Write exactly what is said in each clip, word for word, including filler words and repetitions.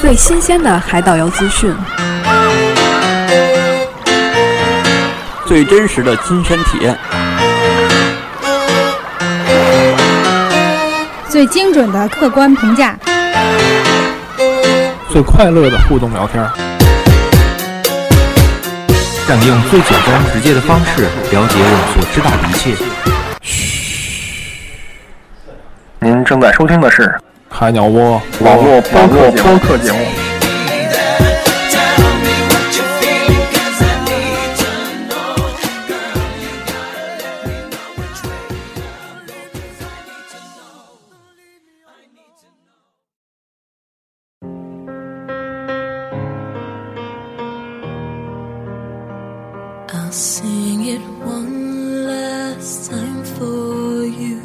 最新鲜的海岛游资讯， 最真实的亲身体验， 最精准的客观评价， 最快乐的互动聊天， 让你用最简单直接的方式了解我们所知道的一切。 您正在收听的是海鸟窝网络网络播客节目。 I'll sing it one last time for you.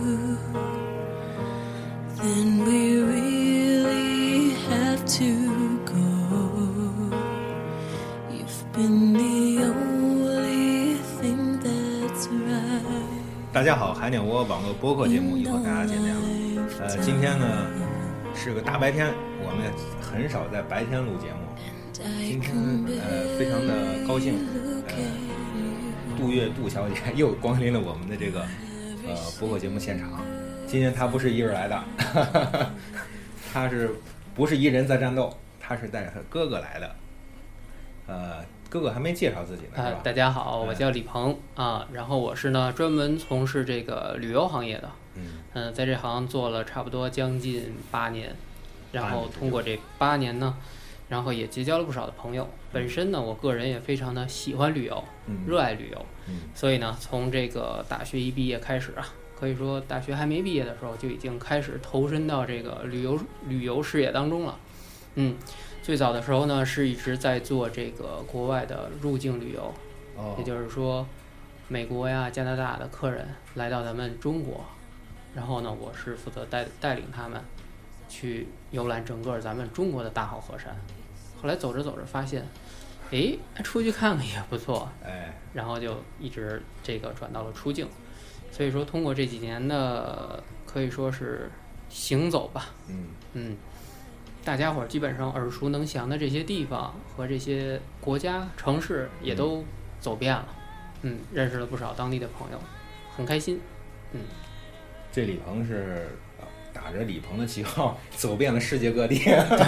Then we really have to go. You've been the only thing that's right. 大家好，海鸟窝网络播客节目又和大家见面了。呃，今天呢是个大白天，我们很少在白天录节目。今天呃非常的高兴，呃，杜月杜小姐又光临了我们的这个呃播客节目现场。今天她不是一人来的，呵呵，她是不是一人在战斗？她是带着她哥哥来的。呃，哥哥还没介绍自己呢，是吧？ 呃、大家好，我叫李鹏、嗯、啊，然后我是呢专门从事这个旅游行业的，嗯嗯、呃，在这行做了差不多将近八年，然后通过这八年呢。然后也结交了不少的朋友。本身呢，我个人也非常的喜欢旅游，嗯、热爱旅游，嗯、所以呢，从这个大学一毕业开始啊，可以说大学还没毕业的时候就已经开始投身到这个旅游旅游事业当中了。嗯，最早的时候呢，是一直在做这个国外的入境旅游，哦、也就是说，美国呀、加拿大的客人来到咱们中国，然后呢，我是负责带带领他们去游览整个咱们中国的大好河山。后来走着走着发现，哎，出去看看也不错，哎，然后就一直这个转到了出境。所以说，通过这几年的可以说是行走吧，嗯嗯，大家伙儿基本上耳熟能详的这些地方和这些国家城市也都走遍了，嗯，认识了不少当地的朋友，很开心，嗯。 这李鹏是打着李鹏的旗号走遍了世界各地。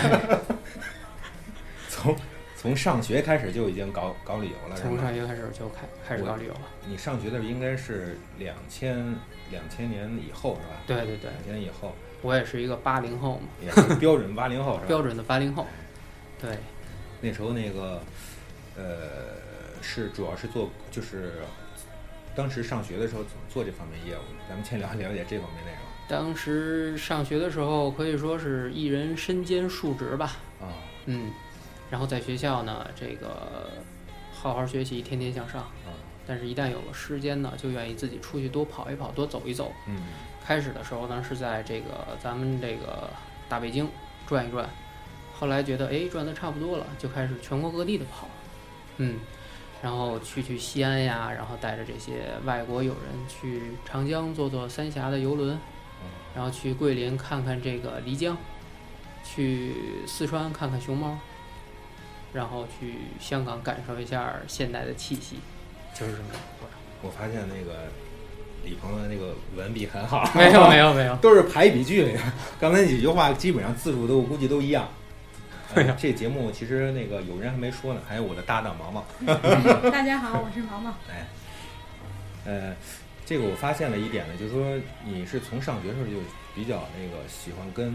从从上学开始就已经搞搞旅游了， 从上学开始就开开始搞旅游了。 你上学的应该是两千两千年以后是吧？ 对对对， 两千年以后。我也是一个八零后嘛， 也是标准八零后是吧？ 标准的八零后。对， 那时候那个呃是主要是做就是当时上学的时候怎么做这方面业务？咱们先了了解这方面内容。 当时上学的时候可以说是一人身兼数职吧。啊，嗯。然后在学校呢，这个好好学习，天天向上。嗯。但是，一旦有了时间呢，就愿意自己出去多跑一跑，多走一走。嗯。开始的时候呢，是在这个咱们这个大北京转一转，后来觉得哎转得差不多了，就开始全国各地的跑。嗯。然后去去西安呀，然后带着这些外国友人去长江坐坐三峡的游轮，嗯、然后去桂林看看这个漓江，去四川看看熊猫。然后去香港感受一下现代的气息，就是这么过程。 我发现那个李鹏的那个文笔很好， 没有没有没有， 都是排比句。刚才几句话基本上字数都估计都一样。呃、这节目其实那个有人还没说呢，还有我的搭档毛毛。 大家好，我是毛毛。 哎，呃，这个我发现了一点呢，就是说你是从上学时候就比较那个喜欢跟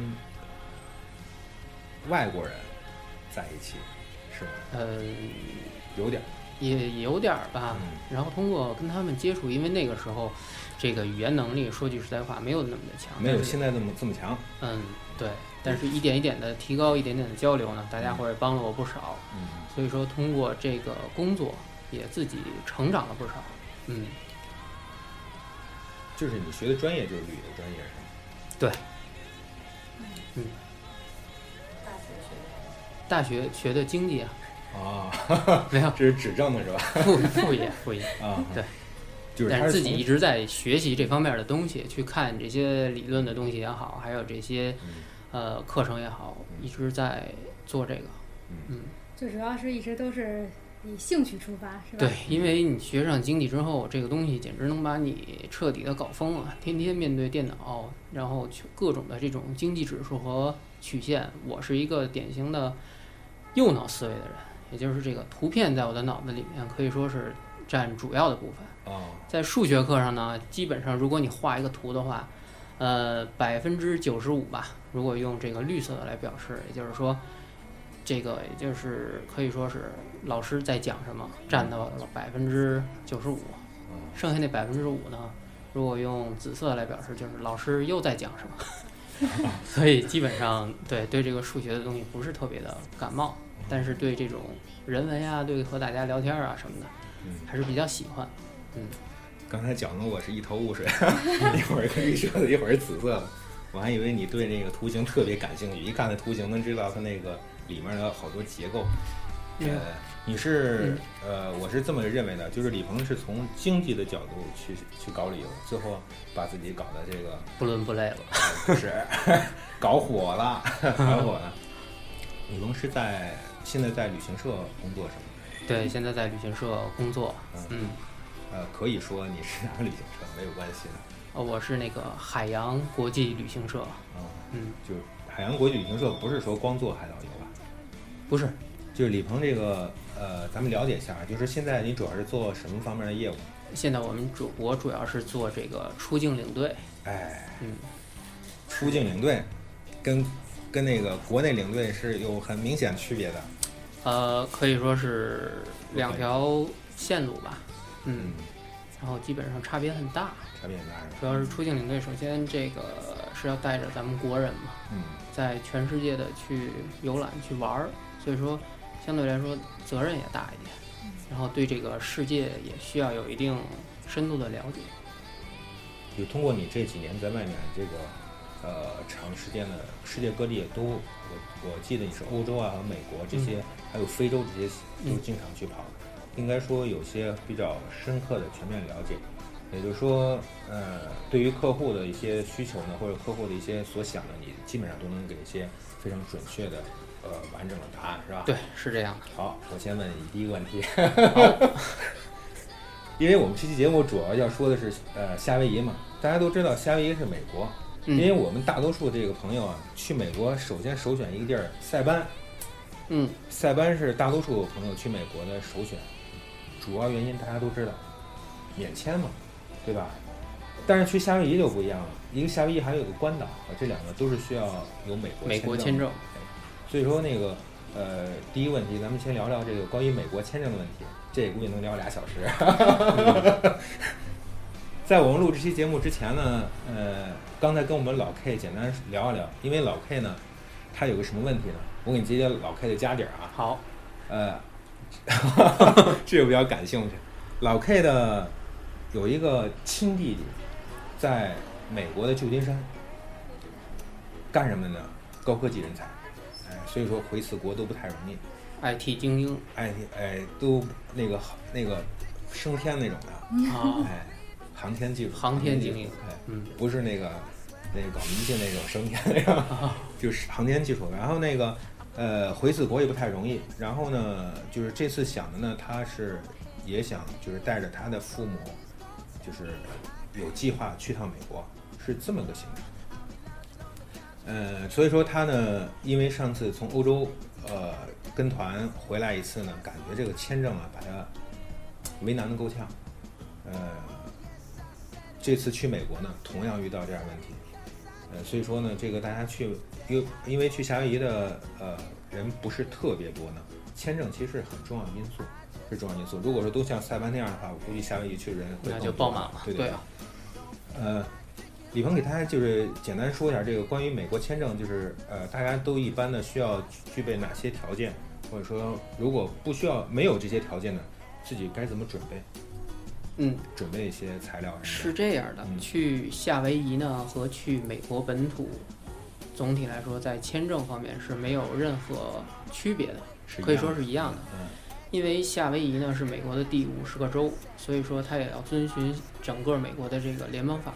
外国人在一起。是呃， 有点， 也有点吧。嗯、然后通过跟他们接触，因为那个时候，这个语言能力说句实在话，没有那么的强， 没有现在这么这么强。 嗯，对。但是一点一点的提高，一点点的交流呢，大家伙也帮了我不少。嗯，所以说通过这个工作，也自己成长了不少。嗯， 就是你学的专业就是旅游专业是吗？ 对。嗯。大学学的经济啊， 啊， 没有， 这是指正的是吧？ 副副业副业啊， 对， 就是但是自己一直在学习这方面的东西，去看这些理论的东西也好，还有这些呃课程也好，一直在做这个。嗯， 最主要是一直都是以兴趣出发，是吧？ 对，因为你学上经济之后，这个东西简直能把你彻底的搞疯了。天天面对电脑，然后各种的这种经济指数和曲线。我是一个典型的右脑思维的人，也就是这个图片在我的脑子里面可以说是占主要的部分。 哦， 在数学课上呢，基本上如果你画一个图的话，呃，百分之九十五吧，如果用这个绿色的来表示，也就是说。这个也就是可以说是老师在讲什么占到了百分之九十五，剩下那百分之五呢，如果用紫色来表示，就是老师又在讲什么。所以基本上对对这个数学的东西不是特别的感冒，但是对这种人文呀，对和大家聊天啊什么的，还是比较喜欢。嗯， 刚才讲的我是一头雾水，一会儿绿色的，一会儿紫色的，我还以为你对那个图形特别感兴趣，一看那图形能知道它那个。里面的好多结构，呃，你是呃，我是这么认为的，就是李鹏是从经济的角度去去搞旅游，最后把自己搞的这个不伦不类了， 不是搞火了，搞火了。李鹏是在现在在旅行社工作是吗？ 对，现在在旅行社工作。嗯，嗯呃，可以说你是哪个旅行社没有关系的。 哦，我是那个海洋国际旅行社。 嗯嗯， 就海洋国际旅行社不是说光做海岛游吧？ 不是， 就是李鹏这个呃，咱们了解一下，就是现在你主要是做什么方面的业务？ 现在我们主我主要是做这个出境领队。 哎， 嗯， 出境领队跟跟那个国内领队是有很明显区别的。 呃，可以说是两条线路吧。嗯，嗯然后基本上差别很大。 差别很大。 主要是出境领队，首先这个是要带着咱们国人嘛， 嗯， 在全世界的去游览去玩儿。所以说，相对来说责任也大一点，然后对这个世界也需要有一定深度的了解。 就通过你这几年在外面这个呃长时间的世界各地都，我我记得你是欧洲啊和美国这些，嗯、还有非洲这些都经常去跑，嗯、应该说有些比较深刻的全面了解。也就是说，呃，对于客户的一些需求呢，或者客户的一些所想的，你基本上都能给一些非常准确的。呃，完整的答案是吧？ 对，是这样。 好，我先问你第一个问题。好，因为我们这期节目主要要说的是呃夏威夷嘛，大家都知道夏威夷是美国， 嗯、 因为我们大多数这个朋友啊，去美国首先首选一个地儿塞班， 嗯， 塞班是大多数朋友去美国的首选，主要原因大家都知道，免签嘛，对吧？但是去夏威夷就不一样了，一个夏威夷还有个关岛，这两个都是需要有美国美国签证。 所以说那个呃，第一个问题，咱们先聊聊这个关于美国签证的问题，这估计能聊俩小时。在我们录这期节目之前呢，呃，刚才跟我们老 K 简单聊一聊，因为老 K 呢，他有个什么问题呢？我给你揭揭老 K 的家底儿啊。 好， 呃，这个比较感兴趣。老 K 的有一个亲弟弟，在美国的旧金山干什么呢？高科技人才。所以说回次国都不太容易 ，I T 精英 ，I T 哎都那个那个升天那种的啊， 哎，航天技术， 航天精英， 哎， 嗯， 不是那个那个搞迷信那种升天那种，啊、就是航天技术。然后那个呃回次国也不太容易。然后呢，就是这次想的呢，他是也想就是带着他的父母，就是有计划去趟美国，是这么个行程。呃，所以说他呢，因为上次从欧洲呃跟团回来一次呢，感觉这个签证啊，把他为难的够呛。呃，这次去美国呢，同样遇到这样问题。呃，所以说呢，这个大家去，因因为去夏威夷的呃人不是特别多呢，签证其实是很重要的因素，是重要因素。如果说都像塞班那样的话，我估计夏威夷去的人会那就爆满了。 对对对啊。 呃。李鹏给大家就是简单说一下这个关于美国签证，就是呃，大家都一般的需要具备哪些条件，或者说如果不需要没有这些条件呢，自己该怎么准备？ 嗯， 准备一些材料是这样的，嗯、去夏威夷呢和去美国本土，总体来说在签证方面是没有任何区别的，可以说是一样的。 嗯， 因为夏威夷呢是美国的第五十个州，所以说它也要遵循整个美国的这个联邦法律。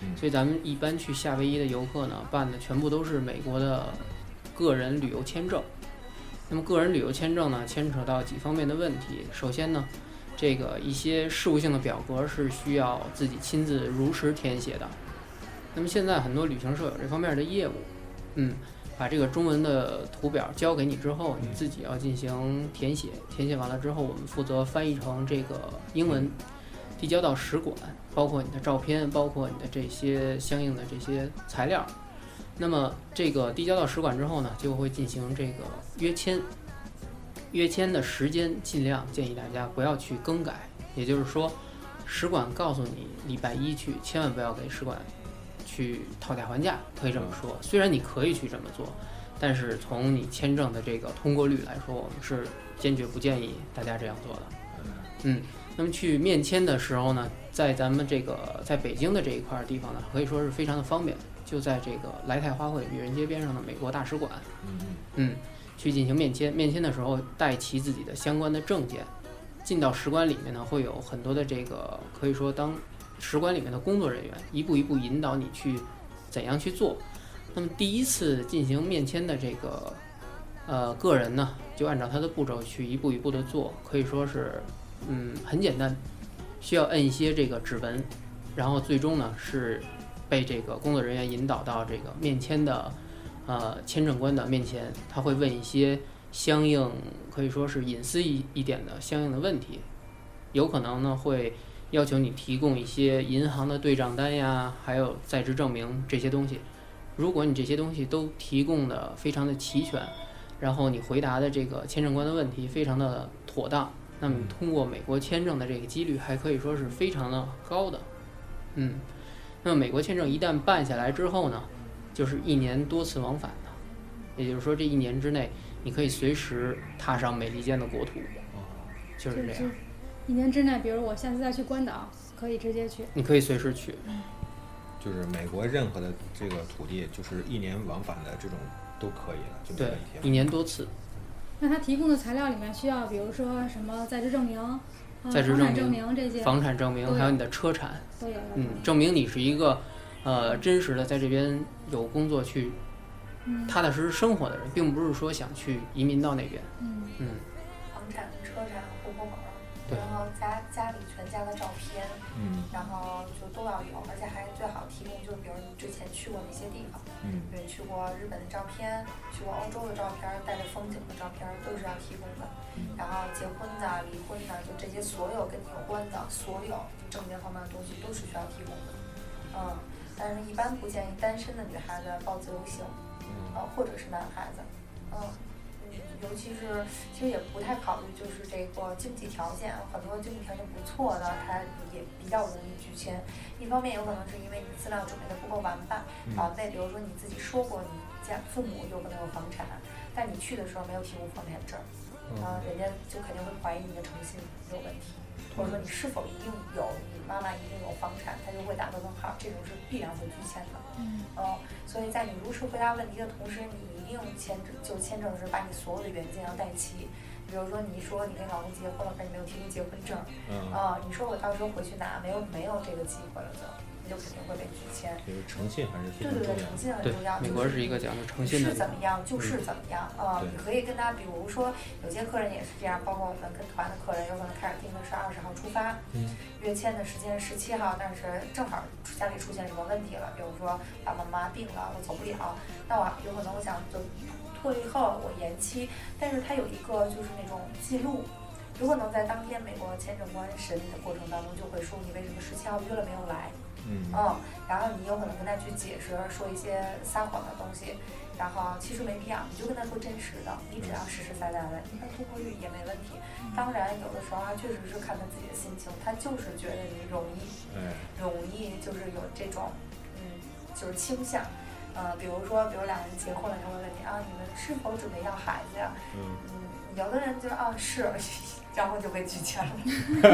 嗯、 所以咱们一般去夏威夷的游客呢，办的全部都是美国的个人旅游签证。那么个人旅游签证呢，牵扯到几方面的问题。首先呢，这个一些事务性的表格是需要自己亲自如实填写的。那么现在很多旅行社有这方面的业务，嗯，把这个中文的图表交给你之后，你自己要进行填写，填写完了之后，我们负责翻译成这个英文，递交到使馆，包括你的照片，包括你的这些相应的这些材料。那么这个递交到使馆之后呢，就会进行这个约签。约签的时间尽量建议大家不要去更改，也就是说，使馆告诉你礼拜一去，千万不要给使馆去讨价还价，可以这么说。虽然你可以去这么做，但是从你签证的这个通过率来说，我们是坚决不建议大家这样做的。嗯，那么去面签的时候呢，在咱们这个在北京的这一块地方呢，可以说是非常的方便，就在这个莱泰花卉女人街边上的美国大使馆，嗯，去进行面签。面签的时候带齐自己的相关的证件，进到使馆里面呢，会有很多的这个可以说当使馆里面的工作人员一步一步引导你去怎样去做。那么第一次进行面签的这个呃个人呢，就按照他的步骤去一步一步的做，可以说是嗯很简单，需要摁一些这个指纹，然后最终呢是被这个工作人员引导到这个面签的呃签证官的面前，他会问一些相应可以说是隐私一一点的相应的问题，有可能呢会要求你提供一些银行的对账单呀，还有在职证明这些东西。如果你这些东西都提供的非常的齐全，然后你回答的这个签证官的问题非常的妥当，那么你通过美国签证的这个几率还可以说是非常的高的。嗯，那么美国签证一旦办下来之后呢，就是一年多次往返的，也就是说这一年之内你可以随时踏上美利坚的国土，就是这样。 一年之内，比如我下次再去关岛，可以直接去。 你可以随时去。 就是美国任何的这个土地，就是一年往返的这种都可以了，就没问题了。 对，一年多次。 那他提供的材料里面需要，比如说什么在职证明、啊、 在职证明这些， 房产证明，还有你的车产都有。 嗯，证明你是一个呃真实的在这边有工作去踏踏实实生活的人，并不是说想去移民到那边。 嗯嗯。 房产、车产、户口本，然后家家里全家的照片， 嗯， 然后就都要有，而且还最好提供，就是比如你之前去过哪些地方， 嗯， 对，去过日本的照片，去过欧洲的照片，带着风景的照片都是要提供的。 嗯、 然后结婚的、离婚的，就这些所有跟你有关的所有证件方面的东西都是需要提供的。嗯，但是一般不建议单身的女孩子报自由行，嗯，呃，或者是男孩子，嗯。尤其是其实也不太考虑就是这个经济条件，很多经济条件不错的他也比较容易拒签。一方面有可能是因为你资料准备的不够完善，然后再比如说你自己说过你家父母有可能有房产，但你去的时候没有提供房产证，然后人家就肯定会怀疑你的诚信有问题，或者说你是否一定有你妈妈一定有房产，他就会打个问号，这种是必然会拒签的。 嗯， 哦，所以在你如实回答问题的同时，你一定签就签证时把你所有的原件要带齐。比如说你说你跟老公结婚了，但你没有提供结婚证，嗯，啊、呃，你说我到时候回去拿，没有没有这个机会了就。就肯定会被拒签。 就是诚信还是非常重要的。 对对对，诚信很重要。 美国是一个讲究诚信的。 是怎么样就是怎么样啊、嗯呃！你可以跟他，比如说有些客人也是这样，包括我们跟团的客人，有可能开始订的是二十号出发，嗯，约签的时间十七号，但是正好家里出现什么问题了，比如说爸爸妈妈病了，我走不了，那我有可能我想就退后，我延期，但是他有一个就是那种记录。有可能在当天美国签证官审理的过程当中就会说你为什么十七号约了没有来，嗯，嗯，然后你有可能跟他去解释说一些撒谎的东西，然后其实没必要，你就跟他说真实的，你只要实实在在的，一般通过率也没问题。当然有的时候他确实是看他自己的心情，他就是觉得你容易，嗯，容易就是有这种，嗯，就是倾向。呃，比如说，比如两人结婚了，就会问你啊，你们是否准备要孩子呀？嗯，嗯有的人就啊是，然后就被拒签了。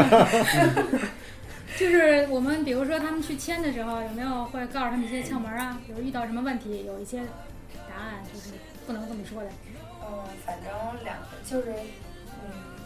就是我们比如说他们去签的时候，有没有会告诉他们一些窍门啊？比如遇到什么问题，有一些答案就是不能这么说的。 嗯，反正两个就是，嗯，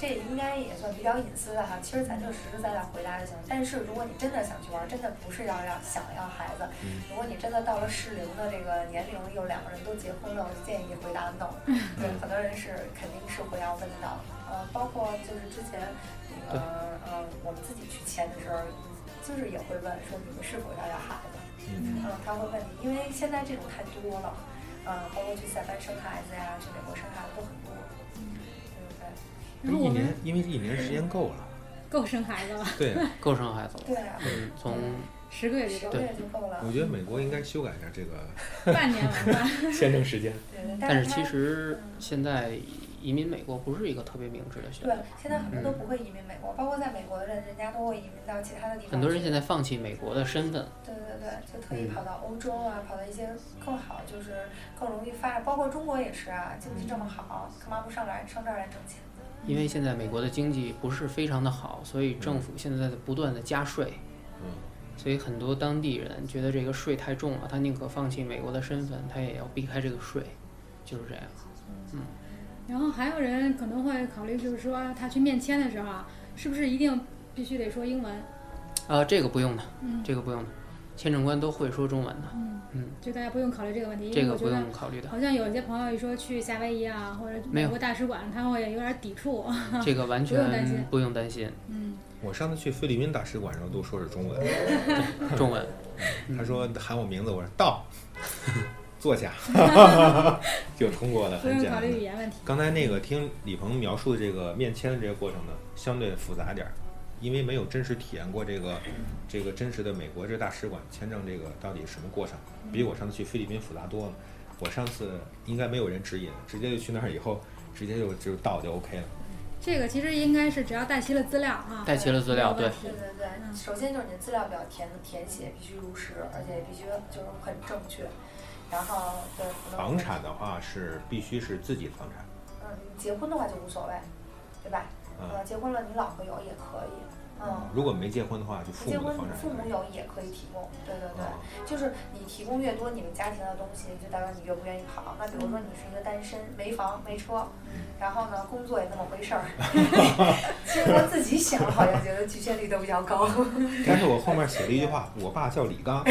这应该也算比较隐私的哈。其实咱就实实在在回答就行。但是如果你真的想去玩，真的不是要要想要孩子，如果你真的到了适龄的这个年龄，有两个人都结婚了，我就建议你回答 no。对，很多人是肯定是会要问到，呃，包括就是之前那个呃我们自己去签的时候，就是也会问说你们是否要要孩子，嗯，他会问你，因为现在这种太多了。嗯，包括去塞班生孩子呀，去美国生孩子都很多，嗯，对对对。 一年，因为一年时间够了， 够生孩子了， 对， 够生孩子了， 对啊， 嗯，从十个月就够，十个月就够了。 我觉得美国应该修改一下这个半年完吧， 签证时间。 对对， 但是其实现在移民美国不是一个特别明智的选择。 对，现在很多都不会移民美国，嗯、包括在美国的人，人家都会移民到其他的地方。 很多人现在放弃美国的身份。 对对对，就特意跑到欧洲啊，嗯、跑到一些更好，就是更容易发展。包括中国也是啊，经济这么好，干嘛不上来上这儿来挣钱？ 因为现在美国的经济不是非常的好，所以政府现在在不断的加税。 嗯。 所以很多当地人觉得这个税太重了，他宁可放弃美国的身份，他也要避开这个税，就是这样。嗯。 然后还有人可能会考虑，就是说他去面签的时候啊，是不是一定必须得说英文？ 啊，这个不用的， 嗯， 这个不用的，签证官都会说中文的。 嗯嗯， 就大家不用考虑这个问题。 这个不用考虑的。 好像有一些朋友一说去夏威夷啊，或者美国大使馆，他会有点抵触。 这个完全不用担心。 不用担心。 嗯。 我上次去菲律宾大使馆的时候都说是中文。 中文。 他说喊我名字，我说到。坐下，就通过了，很简单。刚才那个听李鹏描述的这个面签的这个过程呢，相对复杂点儿，因为没有真实体验过这个这个真实的美国这大使馆签证这个到底什么过程，比我上次去菲律宾复杂多了。我上次应该没有人指引，直接就去那儿以后，直接就就到就 OK 了。 这个其实应该是只要带齐了资料啊， 带齐了资料，对。 对对对，嗯、首先就是你的资料表填填写必须如实，而且必须就是很正确。然后对， 房产的话是必须是自己的房产。 嗯，结婚的话就无所谓，对吧？嗯，呃、结婚了你老婆有也可以。嗯， 如果没结婚的话，就父母的房产。 父母有也可以提供，对对对，嗯、就是你提供越多，你们家庭的东西就代表你愿不愿意跑。那比如说你是一个单身，没房没车，然后呢工作也那么回事儿，其实我自己想好像觉得局限率都比较高。 但是我后面写了一句话，我爸叫李刚。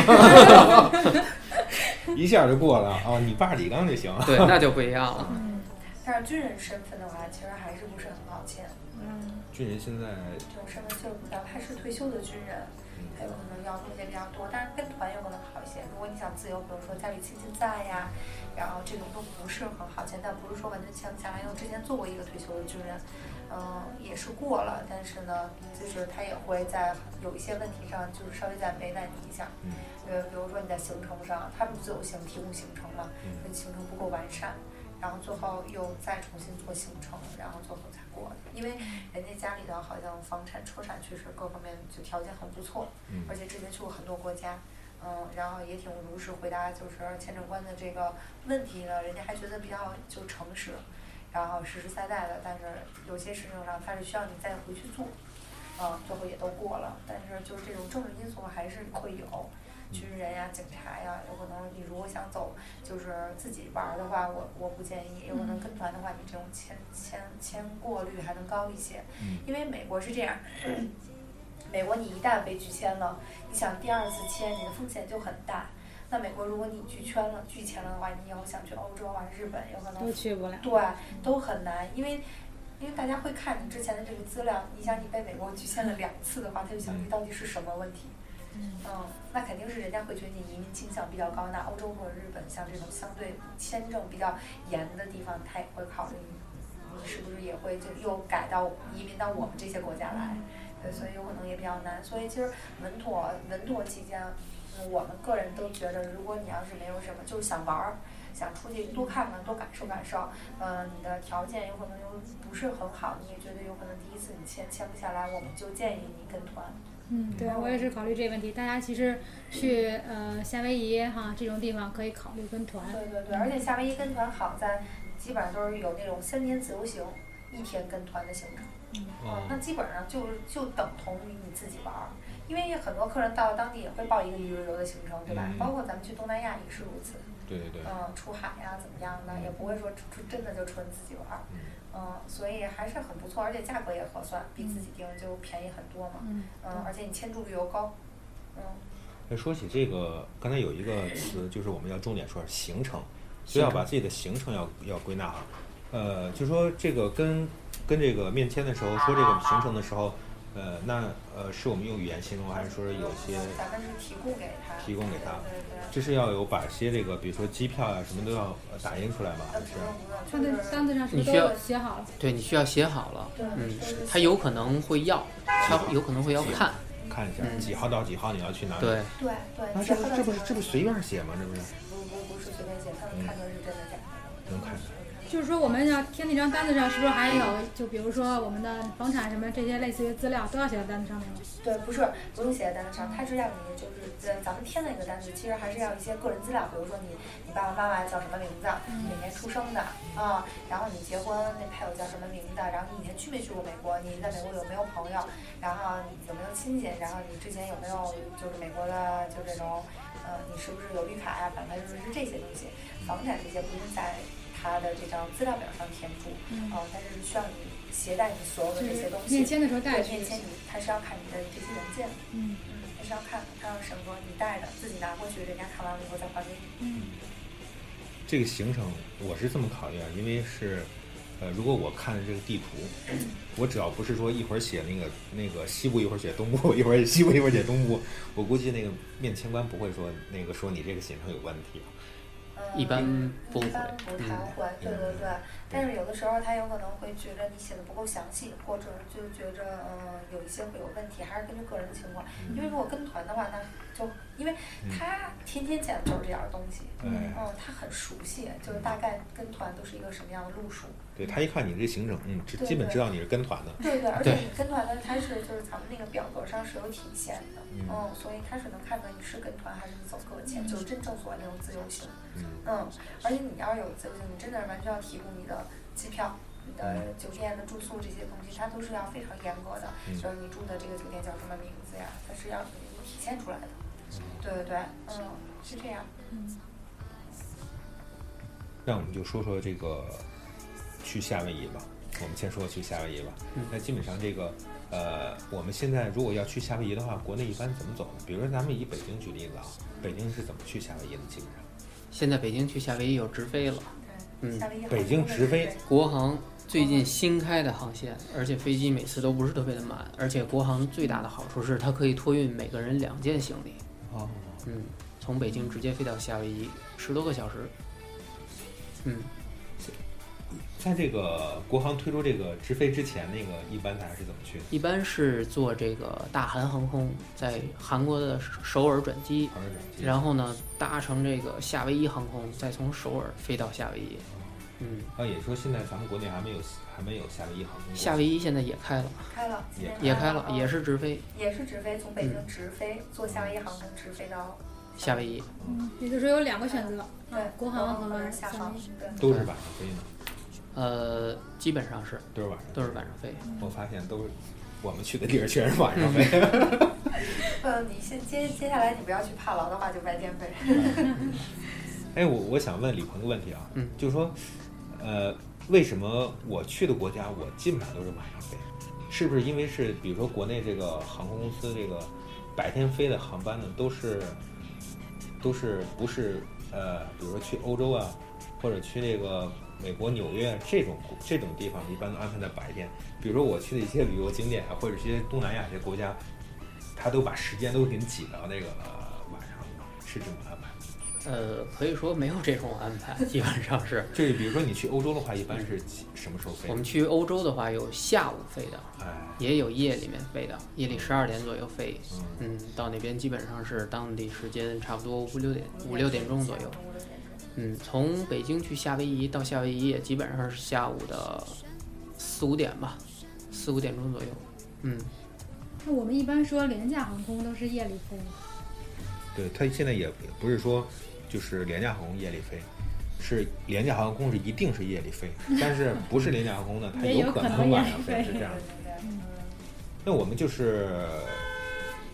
一下就过了哦，你爸李刚就行。 对，那就不一样了。 嗯，但是军人身份的话，其实还是不是很好签。 嗯， 军人现在这种身份就哪怕是退休的军人，他有可能要东西比较多，但是跟团有可能好一些。如果你想自由，比如说家里亲戚在呀，然后这种都不是很好签，但不是说完全签不下来。因为我之前做过一个退休的军人，嗯，也是过了，但是呢，就是他也会在有一些问题上，就是稍微再为难你一下。 嗯。 呃，比如说你在行程上，他们自由行提供行程嘛，那行程不够完善，然后最后又再重新做行程，然后最后才过。因为人家家里头好像房产、车产确实各方面就条件很不错，而且之前去过很多国家，嗯，然后也挺如实回答就是签证官的这个问题呢，人家还觉得比较就诚实，然后实实在在的，但是有些事情上他是需要你再回去做，嗯，最后也都过了，但是就是这种政治因素还是会有。军人呀、警察呀，有可能你如果想走就是自己玩的话，我我不建议。有可能跟团的话，你这种签签签过率还能高一些。因为美国是这样，嗯、美国你一旦被拒签了，你想第二次签，你的风险就很大。那美国如果你拒签了、拒签了的话，你以后想去欧洲啊、日本，有可能都去不了。 对，都很难，因为。因为大家会看你之前的这个资料，你想你被美国拒签了两次的话，他就想你到底是什么问题。嗯，那肯定是人家会觉得你移民倾向比较高，那欧洲或者日本像这种相对签证比较严的地方，他也会考虑你是不是也会就又改到移民到我们这些国家来，对，所以有可能也比较难。所以其实稳妥稳妥期间，嗯，我们个人都觉得，如果你要是没有什么，就是想玩儿。想出去多看看，多感受感受，呃，你的条件有可能又不是很好，你也觉得有可能第一次你签签不下来，我们就建议你跟团。 嗯，对，我也是考虑这个问题。大家其实去呃夏威夷哈这种地方可以考虑跟团。 对对对，而且夏威夷跟团好在基本上都是有那种三天自由行，一天跟团的行程。嗯，哦、那基本上就就等同于你自己玩儿。 因为很多客人到了当地也会报一个一日游的行程，对吧？ 嗯、 包括咱们去东南亚也是如此。 对对对。 嗯，出海呀、啊、怎么样的，也不会说出真的就纯自己玩。嗯。嗯，所以还是很不错，而且价格也合算，比自己订就便宜很多嘛。嗯。嗯，而且你签注率又高。嗯。 那说起这个，刚才有一个词，就是我们要重点说行程，所以要把自己的行程要要归纳好。呃，就说这个跟跟这个面签的时候说这个行程的时候，呃，那呃是我们用语言形容，还是说有些咱们是提供给他， 提供给他， 对对对， 这是要有把些这个，比如说机票啊什么都要打印出来吗？还是？ 他的单子上是都有写好了。 对，你需要写好了。嗯，他有可能会要，他有可能会要看。 看一下、嗯、几号到几号你要去哪里？ 对对对。 那这不这不这不随便写吗？这不是？ 不不不是随便写，他能看出是真的假的。 能看出来。 就是说，我们要填那张单子上，是不是还有就比如说我们的房产什么这些类似于资料都要写在单子上面吗？ 对，不是不用写在单子上，它是让你就是呃咱们填的那个单子，其实还是要一些个人资料，比如说你你爸爸妈妈叫什么名字， 嗯、 哪年出生的啊、嗯，然后你结婚那配偶叫什么名字，然后你以前去没去过美国，你在美国有没有朋友，然后你有没有亲戚，然后你之前有没有就是美国的就这种呃你是不是有绿卡呀、反正就是这些东西，房产这些不用在他的这张资料表上填注，嗯、呃，但是需要你携带你所有的这些东西。 面签的时候带去。面签你他是要看你的这些文件， 嗯嗯，他是要看他要审核你带的，自己拿过去，人家看完了以后再还给你。 嗯。 这个行程我是这么考虑啊，因为是，呃，如果我看这个地图，我只要不是说一会儿写那个那个西部，一会儿写东部，一会儿西部，一会儿写东部，我估计那个面签官不会说那个说你这个行程有问题。 一般不会， 一般不太会，嗯、对对对。但是有的时候他有可能会觉得你写的不够详细，或者就觉着嗯有一些会有问题，还是根据个人的情况。 嗯、 因为如果跟团的话，那就因为他天天见的都是这样的东西， 嗯， 嗯，他很熟悉，就是大概跟团都是一个什么样的路数。 对他一看你这行程，嗯，基本知道你是跟团的。 对对，而且你跟团的，它是就是咱们那个表格上是有体现的， 嗯， 嗯，所以他是能看出来你是跟团还是你走个签，就是真正所谓那种自由行。 嗯， 嗯，而且你要是有自由行，你真的完全要提供你的机票、你的酒店的住宿这些东西，它都是要非常严格的， 嗯、 就是你住的这个酒店叫什么名字呀，它是要体现出来的。对对对，嗯，是这样。 嗯。 那我们就说说这个去夏威夷吧。我们先说去夏威夷吧。 嗯、 那基本上这个呃，我们现在如果要去夏威夷的话，国内一般怎么走呢？比如说咱们以北京举例子啊，北京是怎么去夏威夷的？基本上。 现在北京去夏威夷有直飞了。 嗯， 北京直飞。 国航最近新开的航线，而且飞机每次都不是特别的满，而且国航最大的好处是它可以托运每个人两件行李。 哦。 嗯，从北京直接飞到夏威夷，十多个小时。嗯。 在这个国航推出这个直飞之前，那个一般大家是怎么去的？ 一般是坐这个大韩航空，在韩国的首尔转机， 首尔转机， 然后呢搭乘这个夏威夷航空，再从首尔飞到夏威夷。嗯， 啊，也说现在咱们国内还没有还没有夏威夷航空。 夏威夷现在也开了， 开了， 也也开了，也是直飞， 也是直飞，从北京直飞，嗯、坐夏威夷航空直飞到夏威夷。 嗯，也就是说有两个选择， 对， 国航和夏航， 都是晚上飞呢。 呃，基本上是都是晚上， 都是晚上飞。 我发现都是我们去的地儿全是晚上飞。 呃，你先接接下来你不要去帕劳的话，就白天飞。 哎，我我想问李鹏个问题啊， 嗯， 就是说，呃，为什么我去的国家我基本上都是晚上飞？是不是因为是比如说国内这个航空公司这个白天飞的航班呢，都是都是不是呃，比如说去欧洲啊，或者去那个美国纽约这种这种地方，一般都安排在白天。比如说我去的一些旅游景点啊，或者一些东南亚这些国家，他都把时间都给你挤到那个、呃、晚上，是这么安排？ 呃，可以说没有这种安排，基本上是。 这比如说你去欧洲的话，一般是什么时候飞？ 我们去欧洲的话，有下午飞的， 哎， 也有夜里面飞的，夜里十二点左右飞。 嗯, 嗯，到那边基本上是当地时间差不多五六点五六点钟左右。嗯，从北京去夏威夷到夏威夷也基本上是下午的四五点吧，四五点钟左右。嗯， 那我们一般说廉价航空都是夜里飞吗？ 对，它现在也不是说就是廉价航空夜里飞，是廉价航空是一定是夜里飞，但是不是廉价航空呢，它有可能晚上飞，是这样的。那我们就是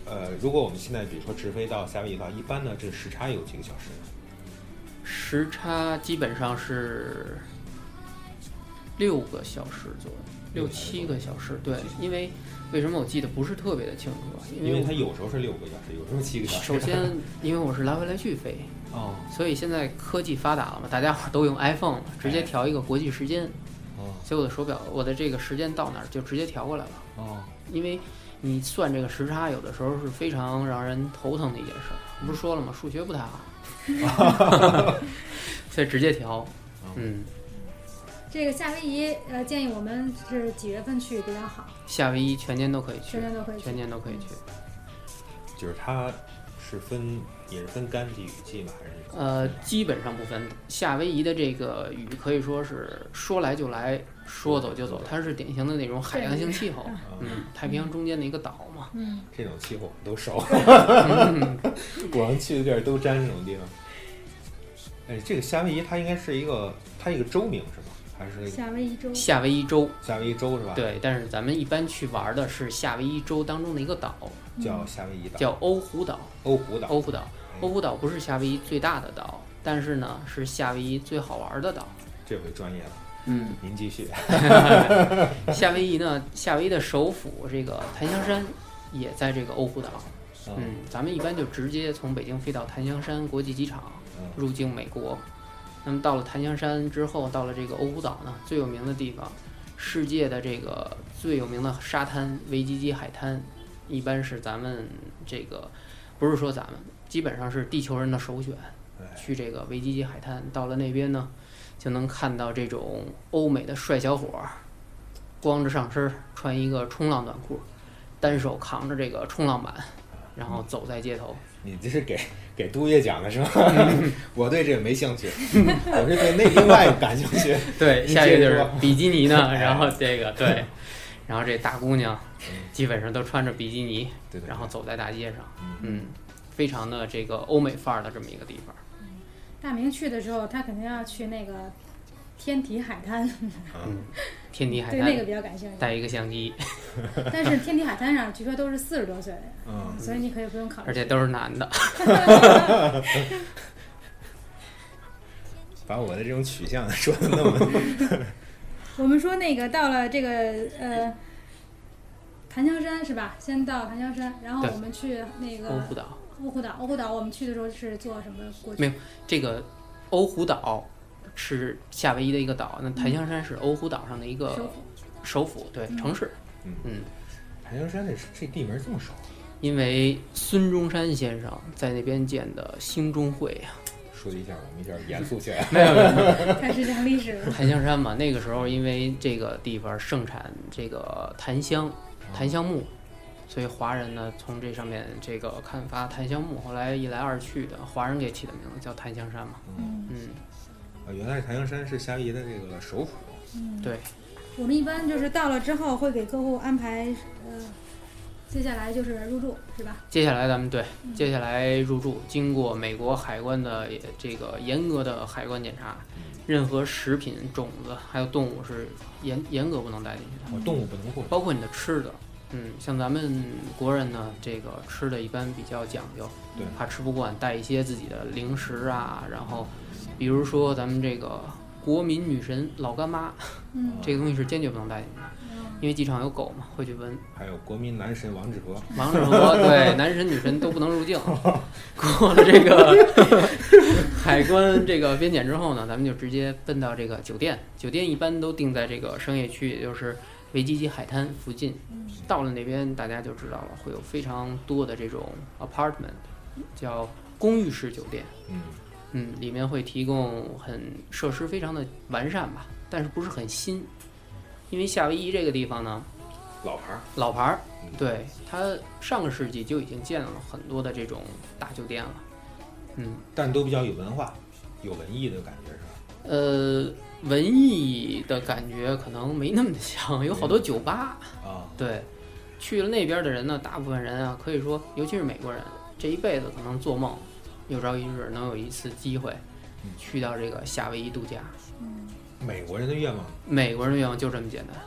呃，如果我们现在比如说直飞到夏威夷的话，一般呢这时差有几个小时呢？ 时差基本上是六个小时左右，六七个小时。对，因为为什么我记得不是特别的清楚啊？因为因为它有时候是六个小时，有时候七个小时。 首先，因为我是来回来去飞，哦，所以现在科技发达了嘛，大家伙都用 iPhone 了，直接调一个国际时间。哦，所以我的手表，我的这个时间到哪儿就直接调过来了。哦，因为你算这个时差，有的时候是非常让人头疼的一件事儿。不是说了吗？数学不太好，所以直接调。嗯。 这个夏威夷，呃，建议我们是几月份去比较好？ 夏威夷全年都可以去， 全年都可以去， 全年都可以去。 就是它是分，也是分干季、雨季吗？还是？ 呃，基本上不分。夏威夷的这个雨可以说是说来就来，说走就走，它是典型的那种海洋性气候。嗯，太平洋中间的一个岛嘛。 嗯， 这种气候都熟。嗯、我们去的地儿都沾这种地方。哎，这个夏威夷它应该是一个，它一个州名是吧？还是夏威夷州？ 夏威夷州， 夏威夷州是吧？ 对，但是咱们一般去玩的是夏威夷州当中的一个岛， 叫夏威夷岛， 叫欧胡岛。 欧胡岛， 欧胡岛，欧胡岛不是夏威夷最大的岛，但是呢是夏威夷最好玩的岛。 这回专业了， 嗯， 您继续。 夏威夷呢，夏威夷的首府这个檀香山也在这个欧胡岛。嗯，咱们一般就直接从北京飞到檀香山国际机场入境美国。那么到了檀香山之后，到了这个欧胡岛呢，最有名的地方，世界的这个最有名的沙滩维基基海滩，一般是咱们这个不是说咱们，基本上是地球人的首选。去这个维基基海滩，到了那边呢，就能看到这种欧美的帅小伙，光着上身，穿一个冲浪短裤，单手扛着这个冲浪板，然后走在街头。 你这是给给杜爷讲的是吗？我对这个没兴趣，我是对那另外感兴趣。 对，下一个就是比基尼呢，然后这个对，然后这大姑娘基本上都穿着比基尼， 对对， 然后走在大街上，嗯，非常的这个欧美范儿的这么一个地方。 大明去的时候，他肯定要去那个天体海滩。 嗯，天体海滩对那个比较感兴趣， 带一个相机。 但是天体海滩上据说都是四十多岁的，嗯，所以你可以不用考虑。 而且都是男的。 把我的这种取向说的那么。 我们说那个到了这个呃檀香山是吧？先到檀香山，然后我们去那个欧胡岛。 欧胡岛，欧胡岛，我们去的时候是坐什么过去？ 没有，这个欧胡岛是夏威夷的一个岛，那檀香山是欧胡岛上的一个首府， 首府对、嗯、城市。 嗯嗯，檀香山这这地名这么熟？ 因为孙中山先生在那边建的兴中会呀、啊。 说一下，我们一下严肃起来。 没有没有， 开始讲历史了。 檀香山嘛，那个时候因为这个地方盛产这个檀香、檀香木。所以华人呢，从这上面这个砍伐檀香木，后来一来二去的，华人给起的名字叫檀香山嘛。嗯嗯， 啊，原来檀香山是夏威夷的这个首府。 嗯， 对。 我们一般就是到了之后会给客户安排，呃，接下来就是入住，是吧？ 接下来咱们对，嗯、接下来入住，经过美国海关的这个严格的海关检查，任何食品、种子还有动物是严严格不能带进去的。 哦，动物不能过， 包括你的吃的。嗯，像咱们国人呢，这个吃的一般比较讲究， 对， 怕吃不惯，带一些自己的零食啊，然后，比如说咱们这个国民女神老干妈，嗯，这个东西是坚决不能带进去的，嗯、因为机场有狗嘛，会去闻。 还有国民男神王致和， 王致和对，男神女神都不能入境。过了这个海关这个边检之后呢，咱们就直接奔到这个酒店，酒店一般都定在这个商业区，也就是维基基海滩附近。到了那边大家就知道了，会有非常多的这种 apartment， 叫公寓式酒店。 嗯嗯，里面会提供很设施非常的完善吧，但是不是很新。因为夏威夷这个地方呢， 老牌老牌，对，它上个世纪就已经建了很多的这种大酒店了。嗯， 但都比较有文化、有文艺的感觉是吧？ 呃。文艺的感觉可能没那么的像，有好多酒吧啊。 对，去了那边的人呢，大部分人啊，可以说，尤其是美国人，这一辈子可能做梦，有朝一日能有一次机会，去到这个夏威夷度假。 嗯，美国人的愿望？ 美国人的愿望就这么简单，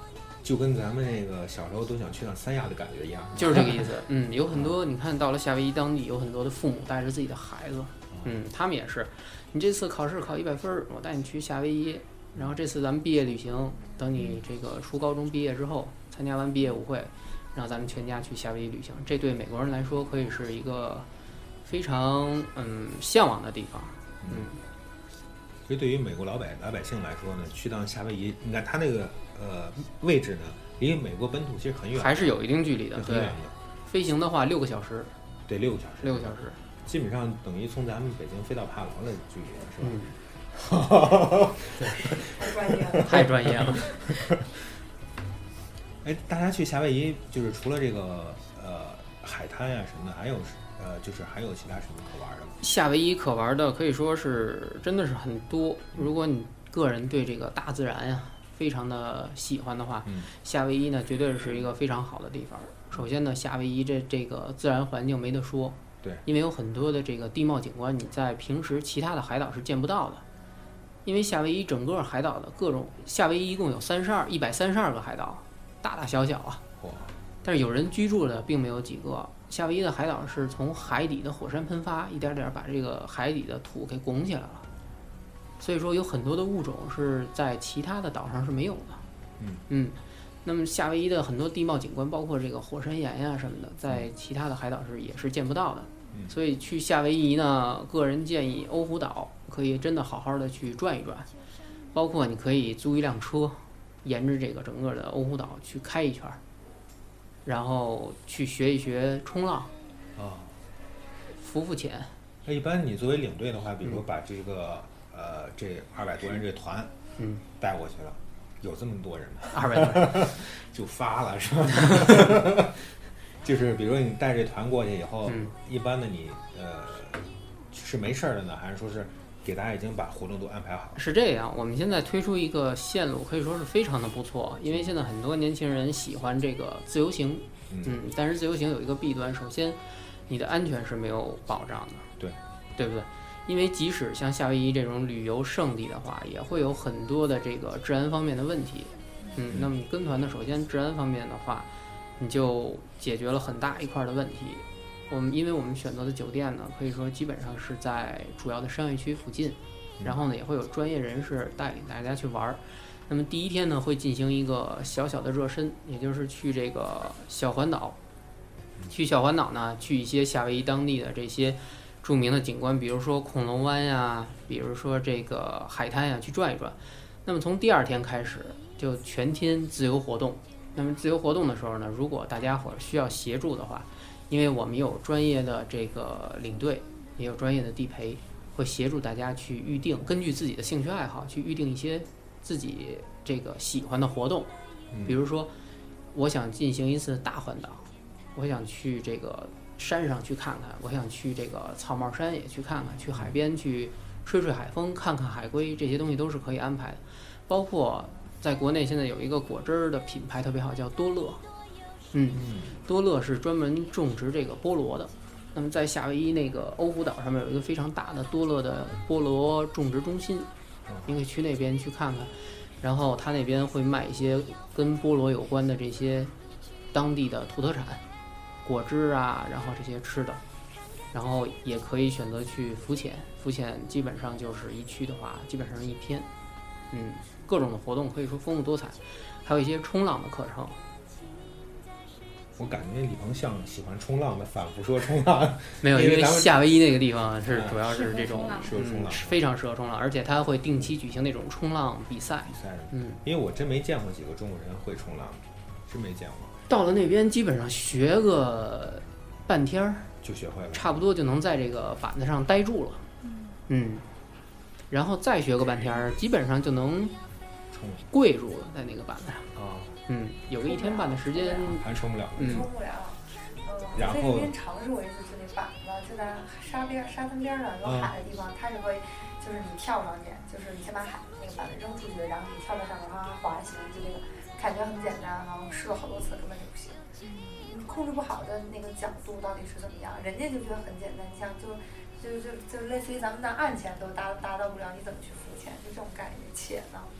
就跟咱们那个小时候都想去趟三亚的感觉一样， 就是这个意思。嗯，有很多你看到了夏威夷当地，有很多的父母带着自己的孩子，嗯，他们也是，你这次考试考一百分，我带你去夏威夷，然后这次咱们毕业旅行，等你这个初高中毕业之后，参加完毕业舞会，然后咱们全家去夏威夷旅行，这对美国人来说可以是一个非常嗯向往的地方，嗯。 所以对于美国老百老百姓来说呢，去趟夏威夷，你看它那个呃位置呢，离美国本土其实很远， 还是有一定距离的， 很远的。 飞行的话六个小时， 对，六个小时， 六个小时， 基本上等于从咱们北京飞到帕劳的距离了，是吧？ 嗯、太专业了，太专业了。 哎，大家去夏威夷就是除了这个呃海滩呀、啊、什么的，还有呃就是还有其他什么可玩的吗？ 夏威夷可玩的可以说是真的是很多。如果你个人对这个大自然呀非常的喜欢的话， 嗯、 夏威夷呢绝对是一个非常好的地方。首先呢，夏威夷这这个自然环境没得说， 对， 因为有很多的这个地貌景观你在平时其他的海岛是见不到的。因为夏威夷整个海岛的各种，夏威夷一共有三十二一百三十二个海岛，大大小小啊，但是有人居住的并没有几个。夏威夷的海岛是从海底的火山喷发，一点点把这个海底的土给拱起来了，所以说有很多的物种是在其他的岛上是没有的。 嗯嗯，那么夏威夷的很多地貌景观，包括这个火山岩呀什么的，在其他的海岛是也是见不到的。 嗯、 所以去夏威夷呢，个人建议欧胡岛可以真的好好的去转一转，包括你可以租一辆车，沿着这个整个的欧胡岛去开一圈。然后去学一学冲浪， 啊， 浮浮潜。 那一般你作为领队的话，比如说把这个、嗯、呃这二百多人这团， 嗯， 带过去了，有这么多人吗？ 二百多人就发了是吧？就是比如说你带这团过去以后， 嗯、 一般的你呃是没事的呢，还是说是给大家已经把活动都安排好了？ 是这样，我们现在推出一个线路，可以说是非常的不错，因为现在很多年轻人喜欢这个自由行， 嗯， 嗯但是自由行有一个弊端，首先你的安全是没有保障的， 对， 对不对？因为即使像夏威夷这种旅游胜地的话，也会有很多的这个治安方面的问题，嗯，那么你跟团呢，首先治安方面的话，你就解决了很大一块的问题。我们因为我们选择的酒店呢，可以说基本上是在主要的商业区附近，然后呢也会有专业人士带领大家去玩。那么第一天呢会进行一个小小的热身，也就是去这个小环岛。去小环岛呢，去一些夏威夷当地的这些著名的景观，比如说恐龙湾呀，比如说这个海滩呀，去转一转。那么从第二天开始就全天自由活动。那么自由活动的时候呢，如果大家伙需要协助的话，因为我们有专业的这个领队，也有专业的地陪，会协助大家去预定，根据自己的兴趣爱好去预定一些自己这个喜欢的活动。比如说，我想进行一次大环岛，我想去这个山上去看看，我想去这个草帽山也去看看，去海边去吹吹海风，看看海龟，这些东西都是可以安排的。包括在国内现在有一个果汁的品牌特别好，叫多乐。嗯，多乐是专门种植这个菠萝的。那么在夏威夷那个欧胡岛上面有一个非常大的多乐的菠萝种植中心，你可以去那边去看看。然后他那边会卖一些跟菠萝有关的这些当地的土特产，果汁啊，然后这些吃的。然后也可以选择去浮潜，浮潜基本上就是一去的话，基本上是一天。嗯，各种的活动可以说丰富多彩，还有一些冲浪的课程。 我感觉李鹏像喜欢冲浪的，反复说冲浪。 没有，因为夏威夷那个地方是主要是这种适合冲浪， 非常适合冲浪，而且他会定期举行那种冲浪比赛。 比赛， 嗯， 因为我真没见过几个中国人会冲浪，真没见过。 到了那边基本上学个半天儿就学会了， 差不多就能在这个板子上待住了。嗯，然后再学个半天儿，基本上就能跪住了在那个板子上。 啊。 嗯，有个一天半的时间还冲不了， 嗯， 冲不了。呃， 然后我在那边尝试过一次，就那板子，就在沙边、沙滩边上有海的地方，它是会，就是你跳上去，就是你先把海那个板子扔出去，然后你跳到上面啊滑行，就那个感觉很简单，然后试了好多次根本就不行。嗯，控制不好的那个角度到底是怎么样？人家就觉得很简单，你像就就就就类似于咱们在岸前都达达到不了，你怎么去浮潜？就这种概念，且呢。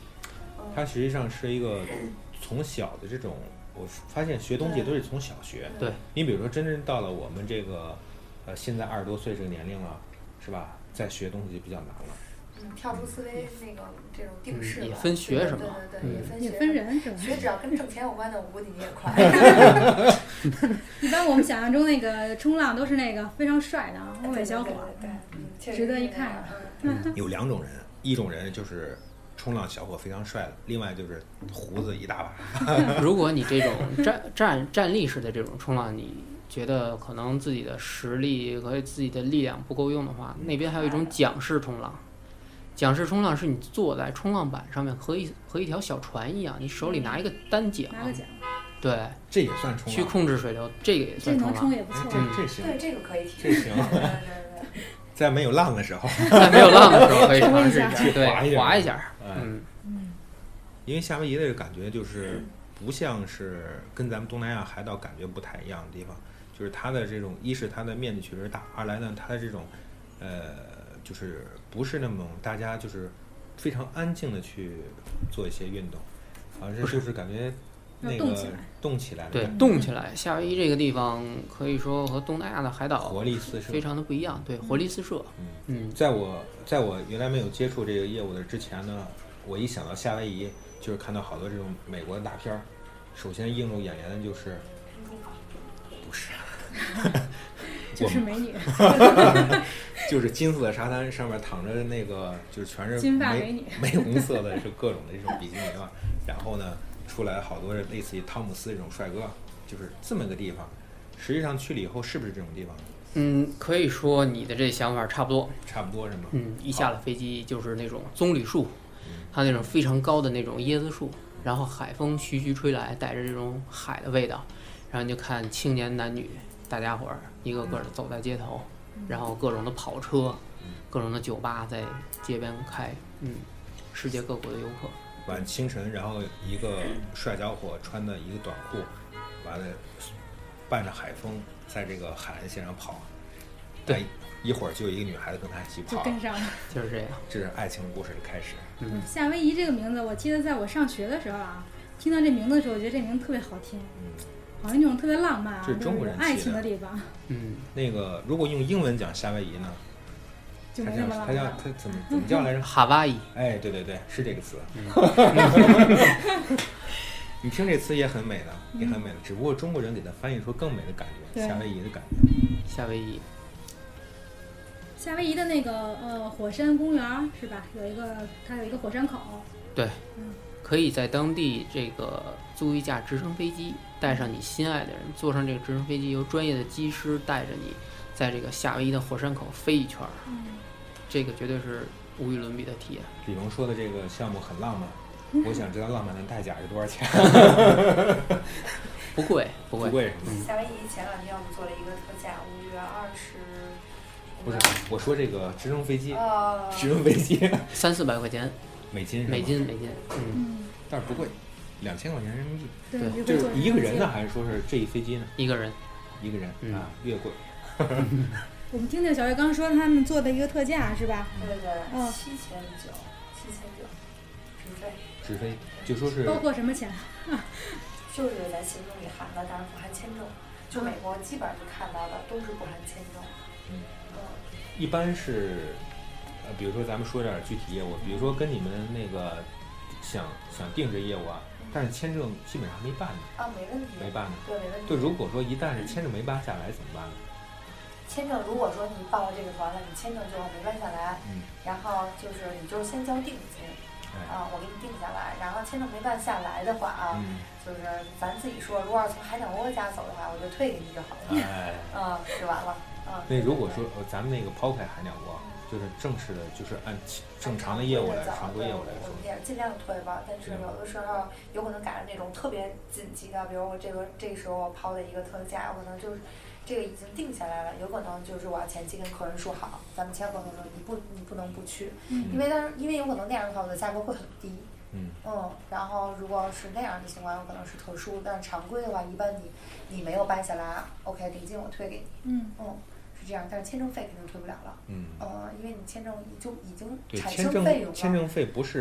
它实际上是一个从小的这种，我发现学东西都是从小学。 对， 你比如说，真正到了我们这个呃现在二十多岁这个年龄了，是吧？再学东西就比较难了。 嗯，跳出思维那个这种定式了、 嗯，也分学什么， 对对对，也分学， 也分人是吧？ 学只要跟挣钱有关的，我估计你也快。 一般我们想象中那个冲浪都是那个非常帅的啊，欧美小伙， 对对对， 值得一看。 嗯，有两种人，一种人就是冲浪小伙非常帅的，另外就是胡子一大把。 如果你这种站站站立式的这种冲浪，你觉得可能自己的实力和自己的力量不够用的话，那边还有一种桨式冲浪。桨式冲浪是你坐在冲浪板上面，和一和一条小船一样，你手里拿一个单桨， 拿个桨， 对， 这也算冲浪， 去控制水流，这个也算冲浪， 这能冲也不错， 这这行， 对，这个可以提， 这行， 对对对。 在没有浪的时候， 在没有浪的时候可以尝试一下， 去滑一下， 滑一下， 嗯嗯。因为夏威夷的感觉就是不像是跟咱们东南亚海岛感觉不太一样的地方，就是它的这种，一是它的面积确实大，二来呢，它的这种，呃，就是不是那么大家就是非常安静的去做一些运动，反正就是感觉那个动起来， 对，动起来。夏威夷这个地方可以说和东南亚的海岛活力四射， 非常的不一样，对，活力四射。 嗯嗯， 在我在我原来没有接触这个业务的之前呢，我一想到夏威夷，就是看到好多这种美国的大片儿，首先映入眼帘的就是不是。 就是美女， 就是金色的沙滩上面躺着那个，就是全是金发美女， 玫红色的，是各种的这种比基尼嘛。然后呢，出来好多类似于汤姆斯这种帅哥，就是这么个地方。实际上去了以后，是不是这种地方？ 嗯，可以说你的这想法差不多， 差不多是吗？ 嗯，一下了飞机就是那种棕榈树，它那种非常高的那种椰子树，然后海风徐徐吹来，带着这种海的味道，然后你就看青年男女。大家伙儿一个个的走在街头，然后各种的跑车，各种的酒吧在街边开，嗯，世界各国的游客。 晚清晨，然后一个帅家伙穿的一个短裤，完了伴着海风在这个海岸线上跑， 对， 一会儿就有一个女孩子跟他一起跑， 就跟上了， 就是这样， 这是爱情故事的开始。 嗯，夏威夷这个名字，我记得在我上学的时候啊，听到这名字的时候，我觉得这名字特别好听。嗯。好像那种特别浪漫啊， 这是中国人爱情的地方。 嗯，那个如果用英文讲夏威夷呢， 就没那么浪漫。 它叫它怎么怎么叫来着？ 哈巴伊。 哎，对对对，是这个词。你听这词也很美的，也很美的，只不过中国人给它翻译出更美的感觉，夏威夷的感觉。 夏威夷。 夏威夷的那个呃火山公园是吧？有一个，它有一个火山口。 对。 嗯。 可以在当地这个租一架直升飞机，带上你心爱的人，坐上这个直升飞机，由专业的机师带着你，在这个夏威夷的火山口飞一圈儿。嗯，这个绝对是无与伦比的体验。 李龙说的这个项目很浪漫，我想知道浪漫的代价是多少钱？ 不贵，不贵， 不贵。 嗯、夏威夷前两天我们做了一个特价，五月二十。 不是，我说这个直升飞机， 呃、 直升飞机三四百块钱。 美金， 美金，美金，嗯， 但是不贵，两千块钱人民币。 对， 就是一个人呢，还是说是这一飞机呢？ 一个人， 一个人、 嗯、 啊，越贵。 我们听听小月刚说他们做的一个特价是吧？ 对对，嗯，七千九，七千九，直飞。 直飞，就说是包括什么钱？ 就是在行程里含的，当然不含签证。就美国基本上就看到的都是不含签证。 嗯。嗯。一般是。呃，比如说咱们说点具体业务，比如说跟你们那个想想定这业务啊，但是签证基本上没办呢。 啊，没问题。 没办呢。 对，没问题。 对，如果说一旦是签证没办下来怎么办呢？ 签证如果说你报了这个团了，你签证就没办下来，嗯，然后就是你就先交定金，哎、啊，我给你定下来，然后签证没办下来的话啊，嗯、就是咱自己说，如果是从海鸟窝家走的话，我就退给你就好了，哎，嗯，就完了，嗯。 那如果说呃咱们那个抛开海鸟窝。就是正式的，就是按正常的业务来，常规业务来说， 我们也尽量推吧。但是有的时候有可能赶上那种特别紧急的，比如我这个这个时候我抛的一个特价，有可能就是这个已经定下来了，有可能就是我要前期跟客人说好，咱们签合同的时候你不你不能不去，嗯、因为当因为有可能那样的话我的价格会很低。嗯, 嗯，然后如果是那样的情况，有可能是特殊，但是常规的话，一般你你没有办下来 ，OK， 定金我退给你。嗯嗯。是这样，但是签证费肯定退不了了。嗯，呃，因为你签证就已经产生费用了。 签证签证费不是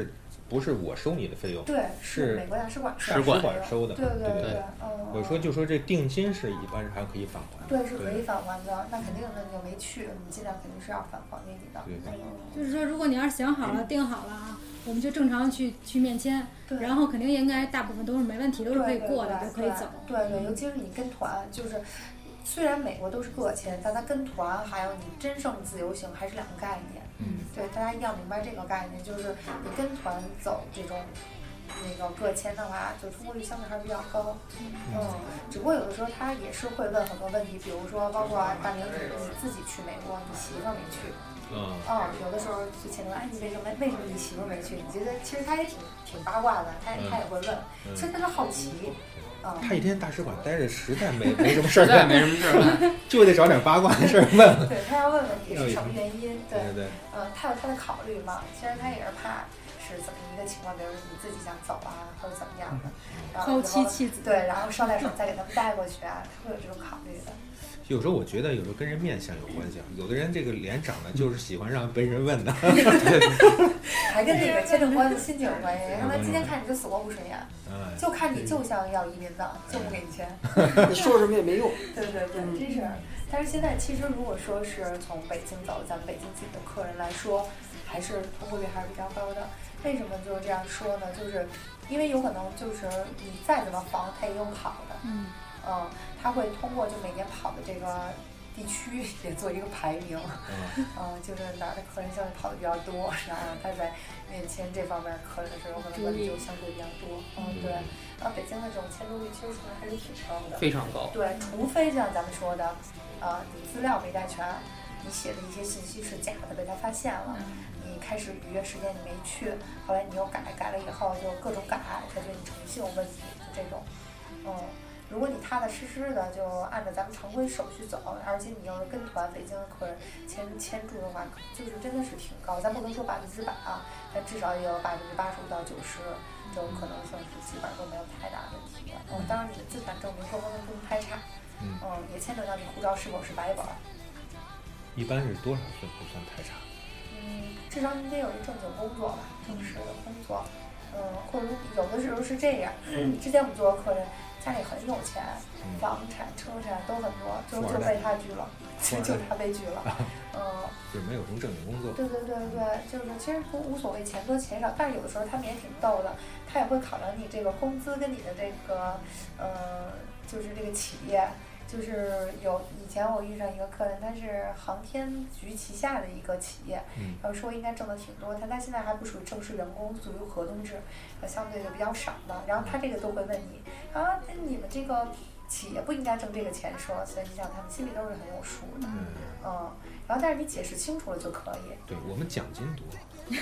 不是我收你的费用， 对， 是美国大使馆使馆收的， 对对对对。嗯， 我说就说这定金是一般还可以返还， 对，是可以返还的。那肯定的，你又没去，你尽量肯定是要返还给你的。 对对。 就是说，如果你要是想好了、定好了啊，我们就正常去去面签，然后肯定应该大部分都是没问题，都是可以过的，都可以走。 对对，尤其是你跟团，就是虽然美国都是个签，但它跟团还有你真正自由行还是两个概念。 嗯。 对，大家一定要明白这个概念，就是你跟团走这种。那个个签的话，就通过率相对还是比较高，嗯，只不过有的时候他也是会问很多问题，比如说包括大明你你自己去美国，你媳妇儿没去， 嗯， 哦，有的时候就请问，哎，你为什么为什么你媳妇儿没去？你觉得其实他也挺挺八卦的，他他也会问，其实他是好奇。嗯、 他一天大使馆待着，实在没没什么事儿干，没什么事儿就得找点八卦的事儿问。 对他要问问题是什么原因？ 对对对， 嗯，他有他的考虑嘛，其实他也是怕。是怎么一个情况？比如你自己想走啊，或者怎么样的，然后抛妻弃子， 对，然后捎带手再给他们带过去啊，他会有这种考虑的。 有时候我觉得，有时候跟人面相有关系。有的人这个脸长得就是喜欢让被人问的， 还跟那个签证官的心情有关系。让他今天看你就死活不顺眼，就看你就像要移民的，就不给你签。 你说什么也没用。 对对对，真是。但是现在其实如果说是从北京走，咱们北京自己的客人来说，还是通过率还是比较高的。为什么就是这样说呢？就是因为有可能就是你再怎么防，他也用考的，嗯，嗯，他会通过就每年跑的这个地区也做一个排名，嗯，嗯就是哪儿的客人相对跑的比较多，然后他在面签这方面客人的时候，可能问题就相对比较多，嗯，对。然后北京的这种签注率其实还是挺高的， 非常高。 对，除非像咱们说的，呃，你资料没带全，你写的一些信息是假的，被他发现了。嗯你开始预约时间你没去，后来你又改，改了以后就各种改，他觉得你诚信有问题，就这种。嗯，如果你踏踏实实的就按照咱们常规手续走，而且你要是跟团北京的客人签签注的话，就是真的是挺高，咱不能说百分之百啊，但至少也有百分之八十五到九十这种可能性是基本上都没有太大问题的。嗯，当然你的资产证明各方面不能太差，嗯，也牵扯到你护照是否是白本。 一般是多少岁不算太差？ 嗯，至少你得有一正经工作吧，正式的工作。嗯，或者有的时候是这样。嗯，之前我们做过客人，家里很有钱，嗯、房产、车产都很多，最后就被他拒了，就他被拒了。嗯， 就是没有什么正经工作。 对对对对，就是其实不无所谓钱多钱少，但是有的时候他们也挺逗的，他也会考量你这个工资跟你的这个，呃，就是这个企业。就是有以前我遇上一个客人，他是航天局旗下的一个企业，嗯、然后说应该挣的挺多，但他现在还不属于正式员工，属于合同制，呃，相对的比较少的。然后他这个都会问你啊，那你们这个企业不应该挣这个钱，说，所以你想他们心里都是很有数的，嗯，嗯然后但是你解释清楚了就可以。 对我们奖金多。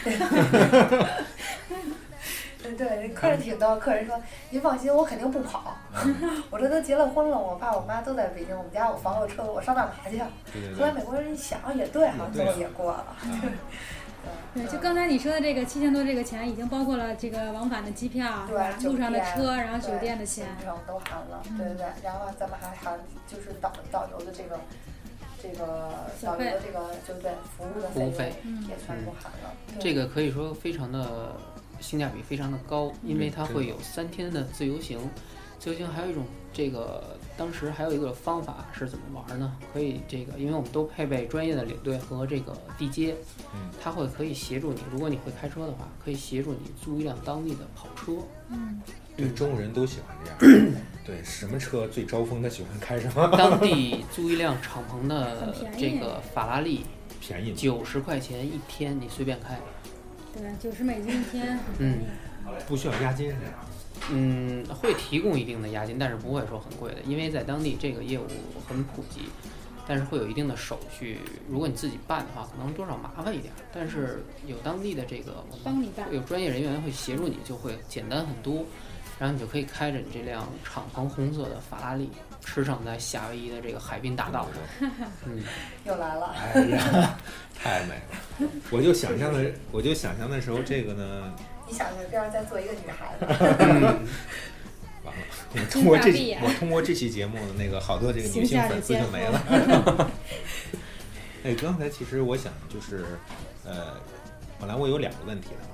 对对，客人挺多，客人说您放心，我肯定不跑。我这都结了婚了，我爸我妈都在北京，我们家有房有车，我上哪爬去？后来美国人一想也对哈，最后也过了。 对，就刚才你说的这个七千多这个钱，已经包括了这个往返的机票， 对， 路上的车，然后酒店的钱， 都含了。对对对，然后咱们还含就是导导游的这个。这个导游的这个就对服务的服务费也全部含了。 嗯、这个可以说非常的性价比非常的高，因为它会有三天的自由行。自由行还有一种这个当时还有一个方法是怎么玩呢？可以这个，因为我们都配备专业的领队和这个地接，嗯，它会可以协助你，如果你会开车的话，可以协助你租一辆当地的跑车。 嗯， 对，中国人都喜欢这样。对，什么车最招风，他喜欢开什么。 当地租一辆敞篷的这个法拉利， 便宜， 九十块钱一天，你随便开。 对，九十美金一天。 嗯， 不需要押金是吧？ 嗯，会提供一定的押金，但是不会说很贵的，因为在当地这个业务很普及，但是会有一定的手续。如果你自己办的话，可能多少麻烦一点，但是有当地的这个帮你办， 有专业人员会协助你，就会简单很多。然后你就可以开着你这辆敞篷红色的法拉利，驰骋在夏威夷的这个海滨大道上。嗯， 又来了。 哎呀，太美了！我就想象的，我就想象的时候，这个呢。 你想象边上再坐一个女孩子。 嗯、完了，我通过这期，我通过这期节目，那个好多这个女性粉丝就没了。哎，刚才其实我想就是，呃，本来我有两个问题的，就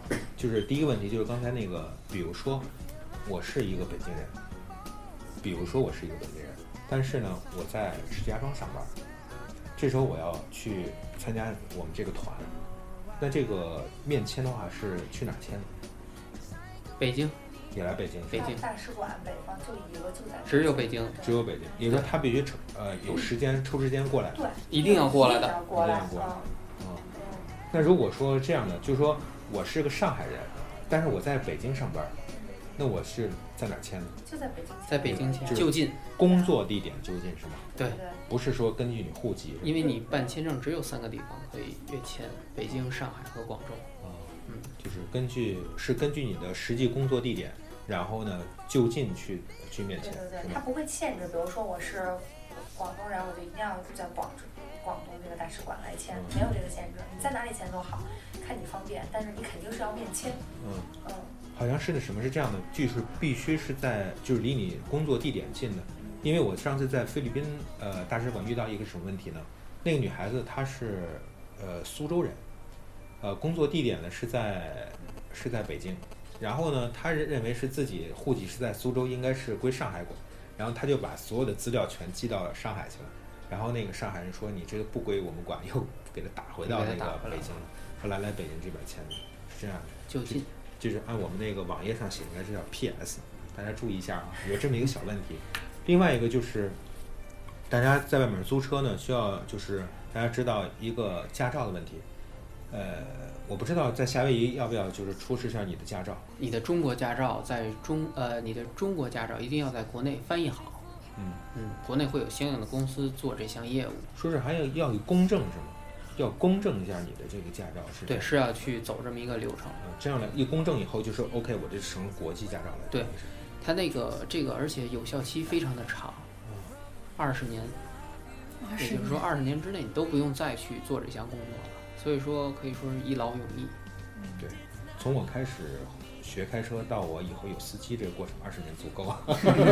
就是第一个问题就是刚才那个，比如说我是一个北京人，比如说我是一个北京人，但是呢我在石家庄上班，这时候我要去参加我们这个团，那这个面签的话是去哪儿签？ 北京。 也来北京， 北京大使馆北方就一个，就在只有北京， 只有北京。也就是说，他必须抽呃有时间抽时间过来， 对， 一定要过来的， 一定要过来。 嗯，那如果说这样的，就是说我是个上海人，但是我在北京上班，那我是在哪儿签的？ 就在北京， 在北京签，就近。 工作地点就近是吗？ 对， 不是说根据你户籍， 因为你办签证只有三个地方可以约签：北京、上海和广州。 啊，嗯，就是根据是根据你的实际工作地点。然后呢，就近去去面签， 对对对，他不会限制，比如说我是广东人，我就一定要在广广东这个大使馆来签，没有这个限制，你在哪里签都好，看你方便，但是你肯定是要面签。 嗯嗯， 好像是的，什么是这样的，就是必须是在就是离你工作地点近的，因为我上次在菲律宾呃大使馆遇到一个什么问题呢？那个女孩子她是呃苏州人，呃工作地点呢是在是在北京。然后呢，他认为是自己户籍是在苏州，应该是归上海管，然后他就把所有的资料全寄到上海去了。然后那个上海人说：“你这个不归我们管，又给他打回到那个北京了。”后来来北京这边签的，是这样的。 就近， 就是按我们那个网页上写的，这叫 P S， 大家注意一下啊，有这么一个小问题。另外一个就是，大家在外面租车呢，需要就是大家知道一个驾照的问题，呃。我不知道在夏威夷要不要就是出示一下你的驾照。 你的中国驾照在中呃，你的中国驾照一定要在国内翻译好。 嗯嗯，国内会有相应的公司做这项业务。 说是还要要有公证是吗？要公证一下你的这个驾照是？ 对，是要去走这么一个流程。 嗯，这样的一公证以后就说 OK， 我这成国际驾照了。 对，它那个这个而且有效期非常的长，二十年，也就是说二十年之内你都不用再去做这项工作了。所以说可以说是一劳永逸。 嗯，对，从我开始学开车到我以后有司机这个过程，二十年足够啊。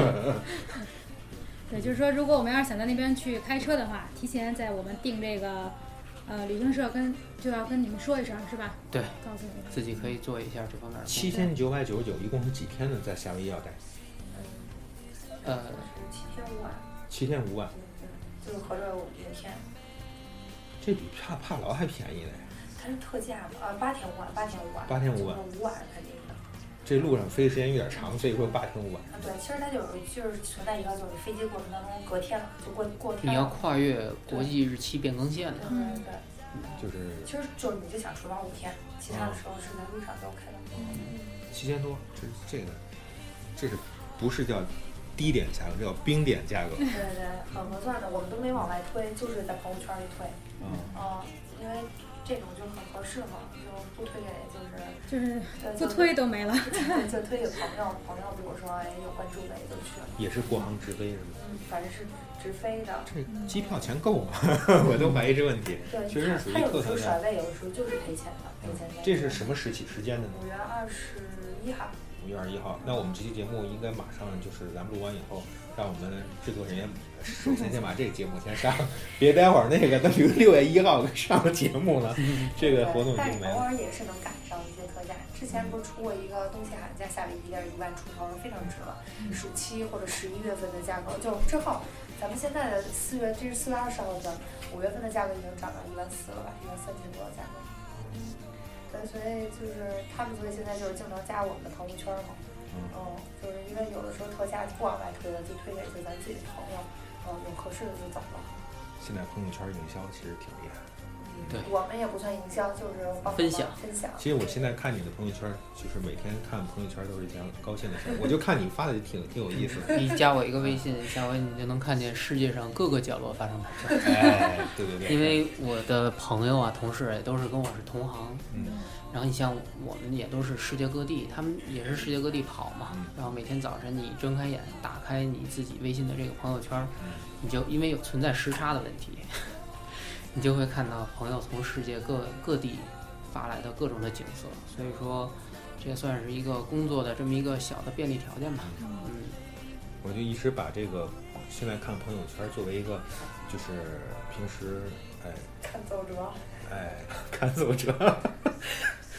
对，就是说，如果我们要是想在那边去开车的话，提前在我们订这个呃旅行社跟就要跟你们说一声，是吧？ 对， 告诉你们自己可以做一下这方面的。 七千九百九十九，一共是几天呢？在夏威夷要待？ 呃， 七天五晚。 七天五晚。 嗯，就是合着五天。 这比帕帕劳还便宜呢。 它是特价嘛？啊，八天五晚，八天五晚。 八天五晚。 五晚肯定的。 这路上飞时间有点长，所以说八天五晚。 啊，对，其实它就是就是存在一个就是飞机过程当中隔天了，就过过天了。 你要跨越国际日期变更线的。 嗯，对。 就是。 其实就是你就想出玩五天，其他的时候是在路上就 OK 了。 嗯，七千多，这这个，这是不是叫？低点价格，这叫冰点价格。 对对对，很合算的，我们都没往外推，就是在朋友圈里推。嗯。啊、呃，因为这种就很合适嘛，就不推给就是就是不推都没了。 对，就推给朋友，朋友比如说哎有关注的也就去了。 也是国航直飞是吗？ 嗯，反正是直飞的。 这机票钱够吗？我都怀疑这问题。 对， 确实属于客套价。它有的时候甩位，有的时候就是赔钱的，赔钱的。 这是什么时期时间的呢？ 五月二十一号。 五月二十一号，那我们这期节目应该马上就是咱们录完以后，让我们制作人员首先先把这个节目先上，别待会儿那个等于六月一号上了节目了，这个活动已经没了。 但是偶尔也是能赶上一些特价。之前不是出过一个东西寒假夏威夷的一万出头，非常值了。暑期或者十一月份的价格，就之后咱们现在的四月，这是四月二十号的，五月份的价格已经涨到一万四了吧，一万三千多的价格。对，所以就是他们，所以现在就是经常加我们的朋友圈嘛，嗯，就是因为有的时候特价不往外推了，就推给就咱自己的朋友，嗯，有合适的就走了。 现在朋友圈营销其实挺厉害的。 对， 我们也不算营销，就是帮分享分享。 其实我现在看你的朋友圈，就是每天看朋友圈都是一件高兴的事。我就看你发的挺挺有意思的。 你加我一个微信，加我你就能看见世界上各个角落发生的事。 哎，对对对。 因为我的朋友啊、同事也都是跟我是同行， 嗯。 然后你像我们也都是世界各地，他们也是世界各地跑嘛。 嗯、 然后每天早晨你睁开眼，打开你自己微信的这个朋友圈， 嗯、 你就因为有存在时差的问题。你就会看到朋友从世界各各地发来的各种的景色，所以说这也算是一个工作的这么一个小的便利条件吧。嗯， 我就一直把这个现在看朋友圈作为一个就是平时哎看走者， 哎看走者，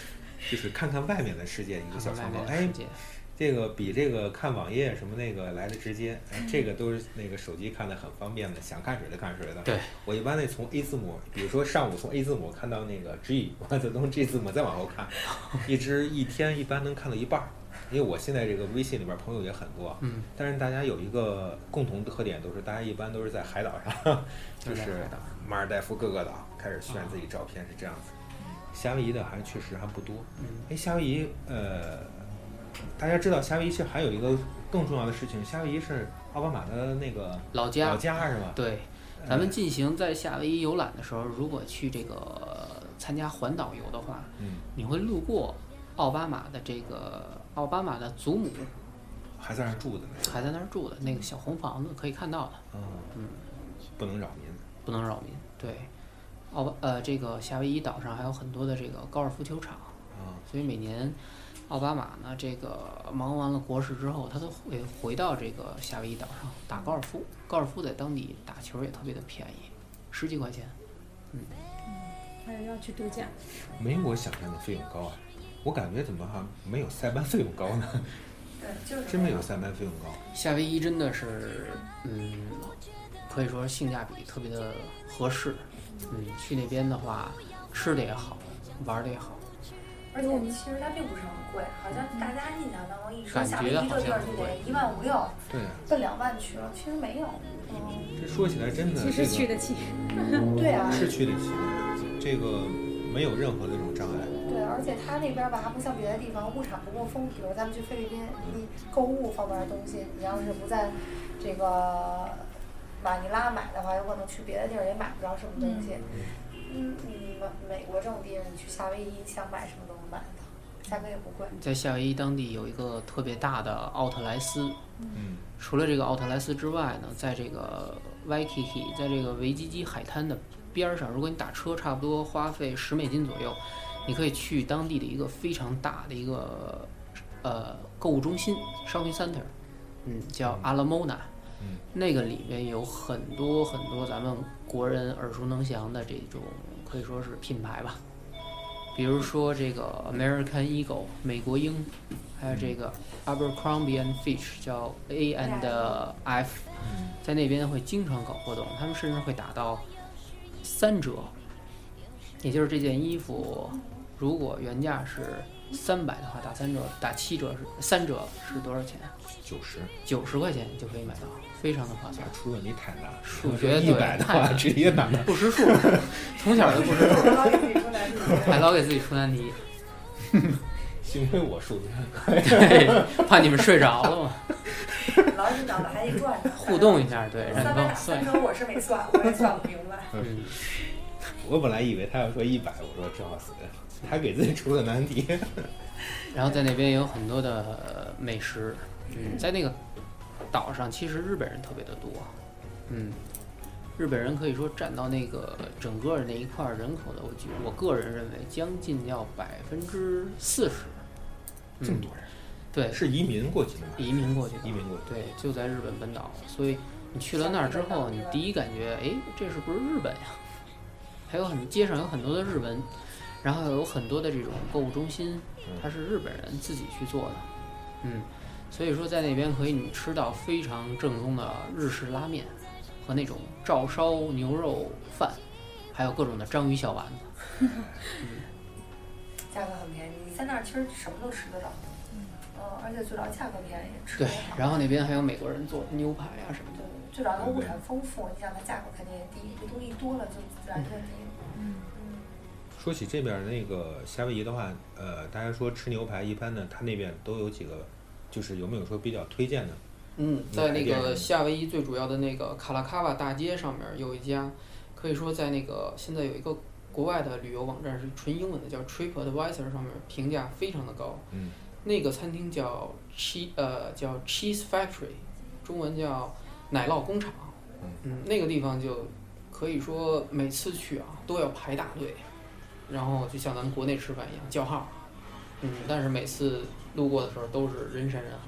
就是看看外面的世界一个小窗口，哎，这个比这个看网页什么那个来的直接，哎，这个都是那个手机看的很方便的，想看谁的看谁的。 对， 我一般得从 A 字母，比如说上午从 A 字母看到那个 G， 我就从 G 字母再往后看，一直一天一般能看到一半儿。因为我现在这个微信里边朋友也很多， 嗯， 但是大家有一个共同特点，都是大家一般都是在海岛上，就是马尔代夫各个岛开始炫自己照片，是这样子。夏威夷的还确实还不多。哎，夏威夷，呃，大家知道夏威夷其实还有一个更重要的事情，夏威夷是奥巴马的那个老家， 老家是吧？ 对，咱们进行在夏威夷游览的时候，如果去这个参加环岛游的话， 嗯， 你会路过奥巴马的这个奥巴马的祖母， 还在那儿住的呢， 还在那儿住的那个小红房子可以看到的。 嗯嗯， 不能扰民， 不能扰民。对，奥巴呃这个夏威夷岛上还有很多的这个高尔夫球场， 啊， 所以每年奥巴马呢这个忙完了国事之后，他都会回到这个夏威夷岛上打高尔夫。高尔夫在当地打球也特别的便宜，十几块钱。嗯， 还有要去度假， 没我想象的费用高啊。我感觉怎么哈没有塞班费用高呢？ 对，就是真没有塞班费用高。 夏威夷真的是，嗯，可以说性价比特别的合适。嗯，去那边的话，吃的也好，玩的也好。 而且其实它并不是很贵，好像大家印象当中一说夏威夷这地儿就得一万五六， 对， 奔两万去了，其实没有。嗯， 这说起来真的， 其实去得起。 对啊， 是去得起，这个没有任何的这种障碍。 对，而且它那边吧，不像别的地方物产不过丰，比如咱们去菲律宾，你购物方面的东西，你要是不在这个马尼拉买的话，有可能去别的地儿也买不着什么东西。嗯，你美国这种地方，你去夏威夷想买什么都能买到，价格也不贵。 在夏威夷当地有一个特别大的奥特莱斯， 嗯， 除了这个奥特莱斯之外呢，在这个 Waikiki， 在这个维基基海滩的边上，如果你打车差不多花费十美金左右，你可以去当地的一个非常大的一个呃购物中心 shopping center， 嗯，叫 Alamona， 嗯， 那个里面有很多很多咱们国人耳熟能详的这种可以说是品牌吧，比如说这个 American Eagle 美国鹰，还有这个 Abercrombie and Fitch 叫 A and F， 在那边会经常搞活动，他们甚至会打到三折，也就是这件衣服如果原价是三百的话，打三折，打七折是三折是多少钱？ 九十， 九十块钱就可以买到，非常的划算。 出问题太大， 数学一百的话直接拿到不识数，从小就不识数，还老给自己出难题。 幸亏我数学对，怕你们睡着了嘛。 老师脑子还得转着， 互动一下，对，让你帮我算。 算。 三折我是没算，我也算不明白。 嗯， 我本来以为他要说一百，我说这好死，还给自己出了难题。 然后在那边有很多的美食，嗯，在那个岛上其实日本人特别的多，嗯，日本人可以说占到那个整个那一块人口的，我觉我个人认为将近要百分之四十， 这么多人， 对， 是移民过去的吗？ 移民过去的， 移民过去， 对，就在日本本岛，所以你去了那儿之后，你第一感觉，哎，这是不是日本呀？还有很街上有很多的日文，然后有很多的这种购物中心，它是日本人自己去做的，嗯，所以说在那边可以你吃到非常正宗的日式拉面和那种照烧牛肉饭，还有各种的章鱼小丸子，嗯， 价格很便宜，你在那儿其实什么都吃得到，嗯，而且最主要价格便宜，吃对，然后那边还有美国人做牛排啊什么的， 最主要它物产丰富，你想它价格肯定也低，这东西多了就自然就低。嗯嗯。 说起这边那个夏威夷的话，呃，大家说吃牛排一般呢，它那边都有几个，就是有没有说比较推荐的？ 嗯，在那个夏威夷最主要的那个卡拉卡瓦大街上面有一家，可以说在那个现在有一个国外的旅游网站是纯英文的，叫 TripAdvisor 上面评价非常的高。 嗯。 那个餐厅叫 cheese 呃叫 Cheese Factory， 中文叫奶酪工厂。嗯，那个地方就可以说每次去啊都要排大队，然后就像咱们国内吃饭一样叫号。嗯，但是每次路过的时候都是人山人海。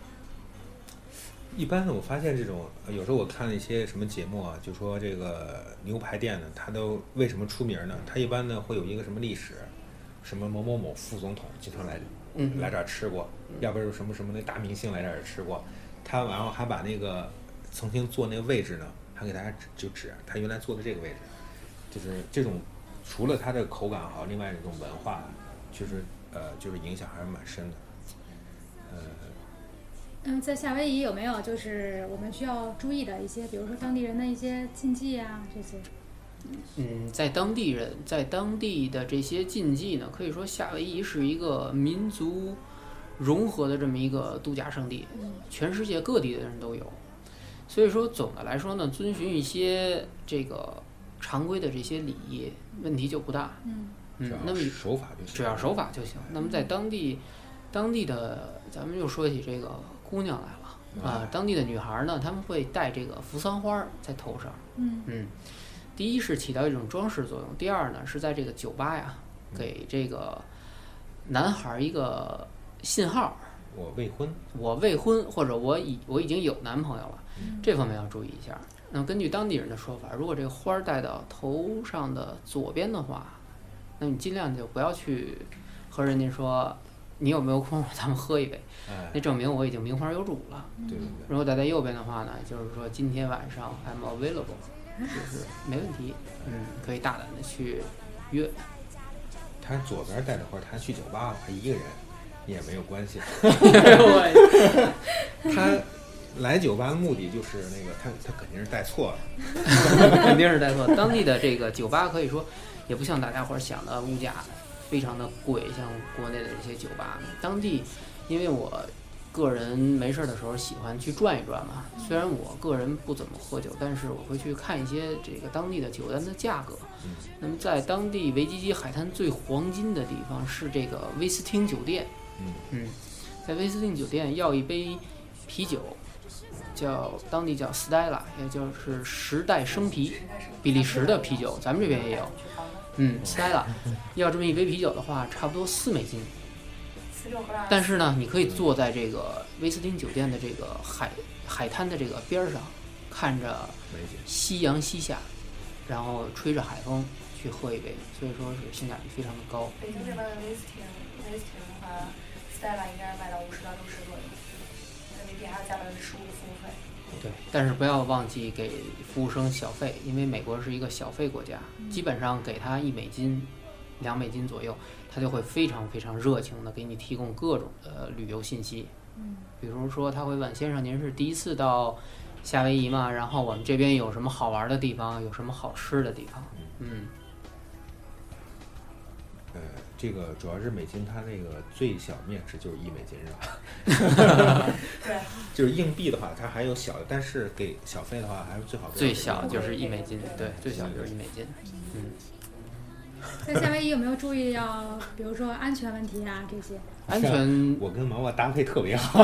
一般呢，我发现这种有时候我看一些什么节目啊，就说这个牛排店呢，它都为什么出名呢？它一般呢会有一个什么历史， 什么某某某副总统经常来、 嗯、 来这儿吃过，要不然有什么什么那大明星来这儿吃过，他然后还把那个曾经坐那个位置呢，还给大家指就指他原来坐的这个位置，就是这种除了他的口感好，另外这种文化就是呃就是影响还是蛮深的。呃， 嗯，在夏威夷有没有就是我们需要注意的一些，比如说当地人的一些禁忌啊这些？ 嗯，在当地人在当地的这些禁忌呢，可以说夏威夷是一个民族融合的这么一个度假胜地，全世界各地的人都有。所以说总的来说呢，遵循一些这个常规的这些礼仪，问题就不大。 嗯， 嗯，那么守法就行， 只要守法就行。那么在当地，当地的咱们又说起这个姑娘来了啊、呃，当地的女孩呢，她们会戴这个扶桑花在头上。 嗯嗯，第一是起到一种装饰作用，第二呢是在这个酒吧呀，给这个男孩一个信号。 我未婚， 我未婚，或者我已我已经有男朋友了，嗯、这方面要注意一下。那么根据当地人的说法，如果这个花戴到头上的左边的话，那你尽量就不要去和人家说你有没有空咱们喝一杯， 哎、 那证明我已经名花有主了。 对对对。 如果戴在右边的话呢，就是说今天晚上 I'm available， 就是没问题，嗯，可以大胆的去约。 他左边戴的花，他去酒吧他一个人也没有关系。他来酒吧的目的就是那个，他他肯定是带错了， 肯定是带错。当地的这个酒吧可以说也不像大家伙想的物价非常的贵，像国内的这些酒吧。当地因为我个人没事的时候喜欢去转一转嘛，虽然我个人不怎么喝酒，但是我会去看一些这个当地的酒单的价格。那么在当地维基基海滩最黄金的地方是这个威斯汀酒店。嗯，在威斯汀酒店要一杯啤酒，叫当地叫 Stella， 也就是时代生啤，比利时的啤酒，咱们这边也有。嗯 ，Stella 要这么一杯啤酒的话，差不多四美金。但是呢，你可以坐在这个威斯汀酒店的这个海海滩的这个边上，看着夕阳西下，然后吹着海风去喝一杯，所以说是性价比非常的高。 北京这边的威斯汀，威斯汀的话 ，Stella 应该是卖到五十到六十左右，人民币还要加百分之十五的服务费。 对，但是不要忘记给服务生小费，因为美国是一个小费国家，嗯、基本上给他一美金、两美金左右，他就会非常非常热情的给你提供各种的旅游信息。 嗯， 比如说他会问先生您是第一次到夏威夷吗？然后我们这边有什么好玩的地方，有什么好吃的地方？嗯。 呃，这个主要是美金，它那个最小面值就是一美金，是吧？ 对。 就是硬币的话，它还有小的，但是给小费的话，还是最好。 最小就是一美金，对，最小就是一美金。嗯。 在夏威夷有没有注意要，比如说安全问题啊这些？ 安全， 我跟毛毛搭配特别好。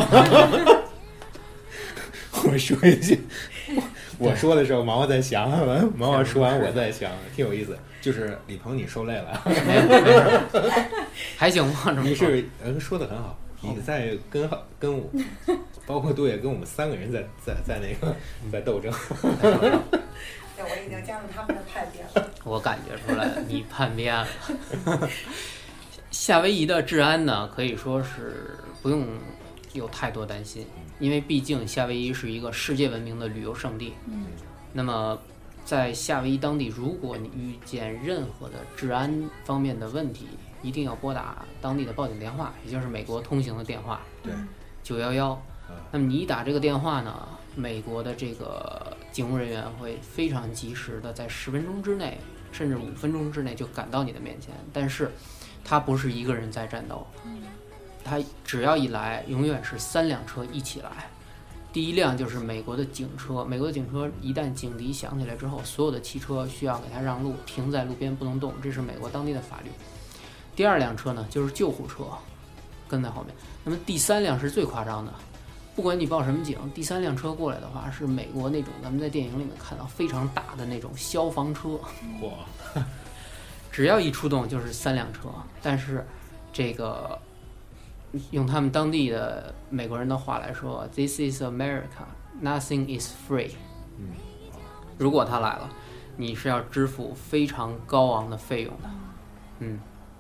我说一句，我说的时候毛毛在想，毛毛说完我在想，挺有意思。就是李鹏，你受累了， 没有，没有，还行吧？ 你是嗯说的很好，你在跟跟我，包括杜野跟我们三个人在在在那个在斗争。 对，我已经加入他们的叛变了。 我感觉出来你叛变了。夏威夷的治安呢，可以说是不用有太多担心，因为毕竟夏威夷是一个世界闻名的旅游胜地。 嗯。 那么，在夏威夷当地，如果你遇见任何的治安方面的问题，一定要拨打当地的报警电话，也就是美国通行的电话。 对。 九幺幺。那么你一打这个电话呢，美国的这个警务人员会非常及时的在十分钟之内，甚至五分钟之内就赶到你的面前。但是，他不是一个人在战斗，他只要一来，永远是三辆车一起来。第一辆就是美国的警车，美国的警车一旦警笛响起来之后，所有的汽车需要给他让路，停在路边不能动，这是美国当地的法律。第二辆车呢，就是救护车，跟在后面。那么第三辆是最夸张的。不管你报什么警，第三辆车过来的话，是美国那种咱们在电影里面看到非常大的那种消防车， 嚯！ 只要一出动就是三辆车。但是这个用他们当地的美国人的话来说 ，This is America, nothing is free。 嗯， 如果他来了，你是要支付非常高昂的费用的。嗯。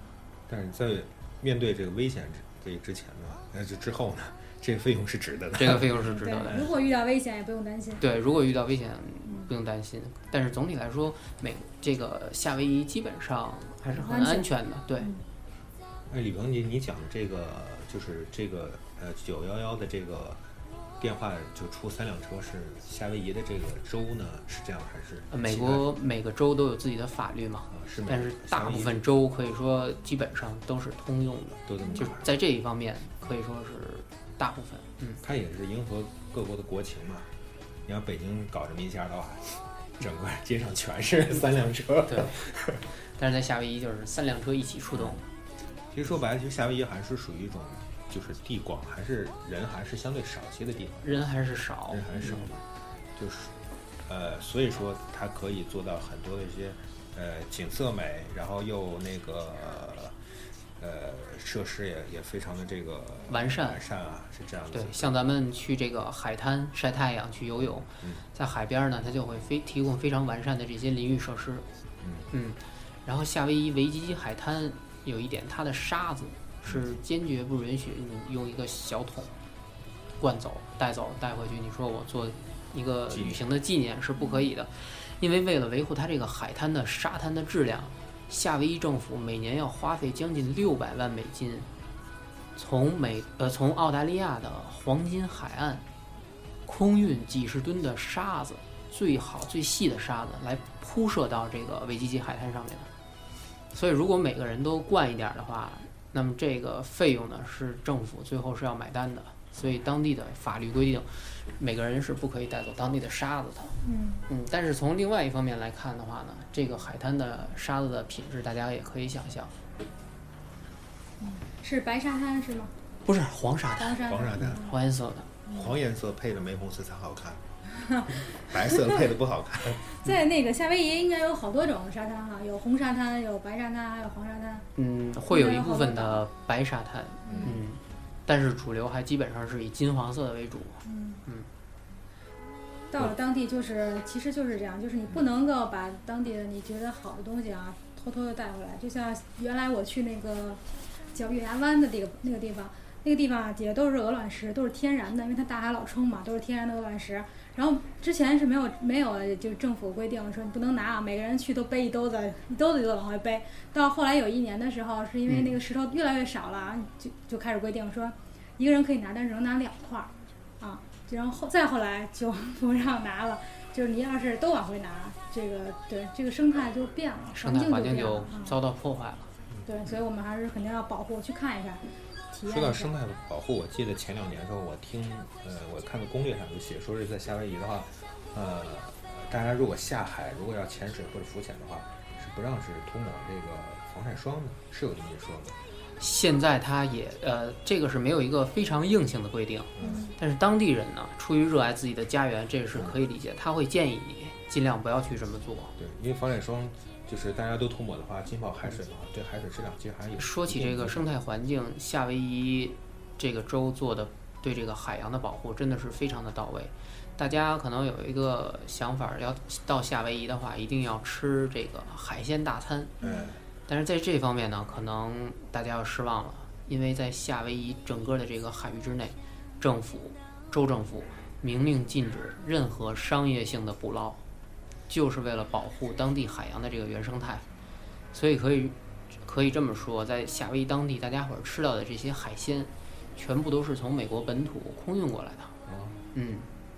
但是在面对这个危险这之前呢，那就之后呢，这个费用是值得的。 这个费用是值得的。 如果遇到危险也不用担心。 对，如果遇到危险不用担心。但是总体来说，美这个夏威夷基本上还是很安全的。对。 哎，李鹏，你你讲这个就是这个呃九幺幺的这个电话就出三辆车，是夏威夷的这个州呢是这样还是？ 美国每个州都有自己的法律嘛， 啊、是但是大部分州可以说基本上都是通用的， 都这么就是在这一方面可以说是大部分。嗯， 它也是迎合各国的国情嘛。你要北京搞这么一家的话，整个街上全是三辆车。 对，但是在夏威夷就是三辆车一起出动。 其实说白了，其实夏威夷还是属于一种，就是地广，还是人还是相对少些的地方。 人还是少， 人还是少嘛，嗯、就是，呃，所以说它可以做到很多的一些，呃，景色美，然后又那个，呃，设施也也非常的这个完善完善啊，是这样的。 对，像咱们去这个海滩晒太阳、去游泳， 嗯、 在海边呢，它就会非提供非常完善的这些淋浴设施。 嗯嗯，然后夏威夷维基基海滩。有一点，它的沙子是坚决不允许你用一个小桶灌走、带走、带回去。你说我做一个旅行的纪念是不可以的，因为为了维护它这个海滩的沙滩的质量，夏威夷政府每年要花费将近六百万美金，从美呃从澳大利亚的黄金海岸空运几十吨的沙子，最好最细的沙子来铺设到这个维基基海滩上面的。所以，如果每个人都灌一点的话，那么这个费用呢是政府最后是要买单的。所以，当地的法律规定，每个人是不可以带走当地的沙子的。 嗯嗯，但是从另外一方面来看的话呢，这个海滩的沙子的品质，大家也可以想象。 嗯，是白沙滩是吗？ 不是黄沙滩， 黄沙滩， 黄颜色的， 黄颜色配的玫红色才好看。白色配的不好看。 在那个夏威夷应该有好多种沙滩哈，有红沙滩，有白沙滩，还有黄沙滩。 嗯，会有一部分的白沙滩， 嗯， 嗯，但是主流还基本上是以金黄色的为主。 嗯嗯。 到了当地就是，其实就是这样，就是你不能够把当地的你觉得好的东西啊，偷偷的带回来。就像原来我去那个叫月牙湾的这个那个地方。那个地方底下都是鹅卵石，都是天然的，因为它大海老冲嘛，都是天然的鹅卵石。然后之前是没有没有，就政府规定说你不能拿啊，每个人去都背一兜子，一兜子一兜子往回背。到后来有一年的时候，是因为那个石头越来越少了，就就开始规定说，一个人可以拿，但是能拿两块儿，啊，然后再后来就不让拿了，就是你要是都往回拿，这个对这个生态就变了， 生态环境就就遭到破坏了。 嗯、对，所以我们还是肯定要保护，去看一看。 说到生态的保护，我记得前两年的时候，我听呃，我看到攻略上就写，说是在夏威夷的话，呃，大家如果下海，如果要潜水或者浮潜的话，是不让是涂抹这个防晒霜的，是有这么一说的。 现在它也呃，这个是没有一个非常硬性的规定，嗯，但是当地人呢，出于热爱自己的家园，这个是可以理解，他会建议你尽量不要去这么做。 对，因为防晒霜。就是大家都涂抹的话，浸泡海水嘛，对海水质量其实还有。 说起这个生态环境，夏威夷这个州做的对这个海洋的保护真的是非常的到位。大家可能有一个想法，要到夏威夷的话，一定要吃这个海鲜大餐。 嗯。 但是在这方面呢，可能大家要失望了，因为在夏威夷整个的这个海域之内，政府、州政府明令禁止任何商业性的捕捞。就是为了保护当地海洋的这个原生态，所以可以可以这么说，在夏威夷当地，大家伙儿吃到的这些海鲜，全部都是从美国本土空运过来的。 哦、 嗯，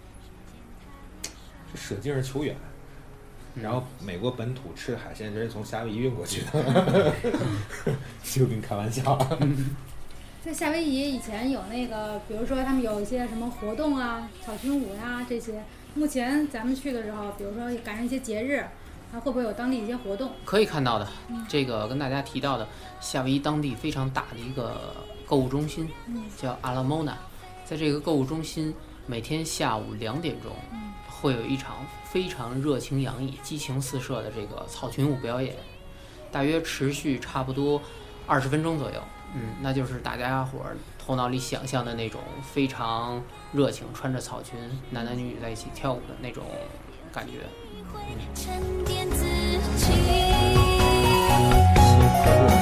这舍近而求远，然后美国本土吃的海鲜，人是从夏威夷运过去的，就跟开玩笑。 在夏威夷以前有那个，比如说他们有一些什么活动啊，草裙舞呀、啊、这些。目前咱们去的时候，比如说赶上一些节日，它会不会有当地一些活动？ 可以看到的，嗯、这个跟大家提到的夏威夷当地非常大的一个购物中心， 嗯、 叫阿拉莫纳。在这个购物中心，每天下午两点钟， 嗯、 会有一场非常热情洋溢、激情四射的这个草裙舞表演，大约持续差不多二十分钟左右。嗯，那就是大家伙儿头脑里想象的那种非常热情，穿着草裙，男男女女在一起跳舞的那种感觉。嗯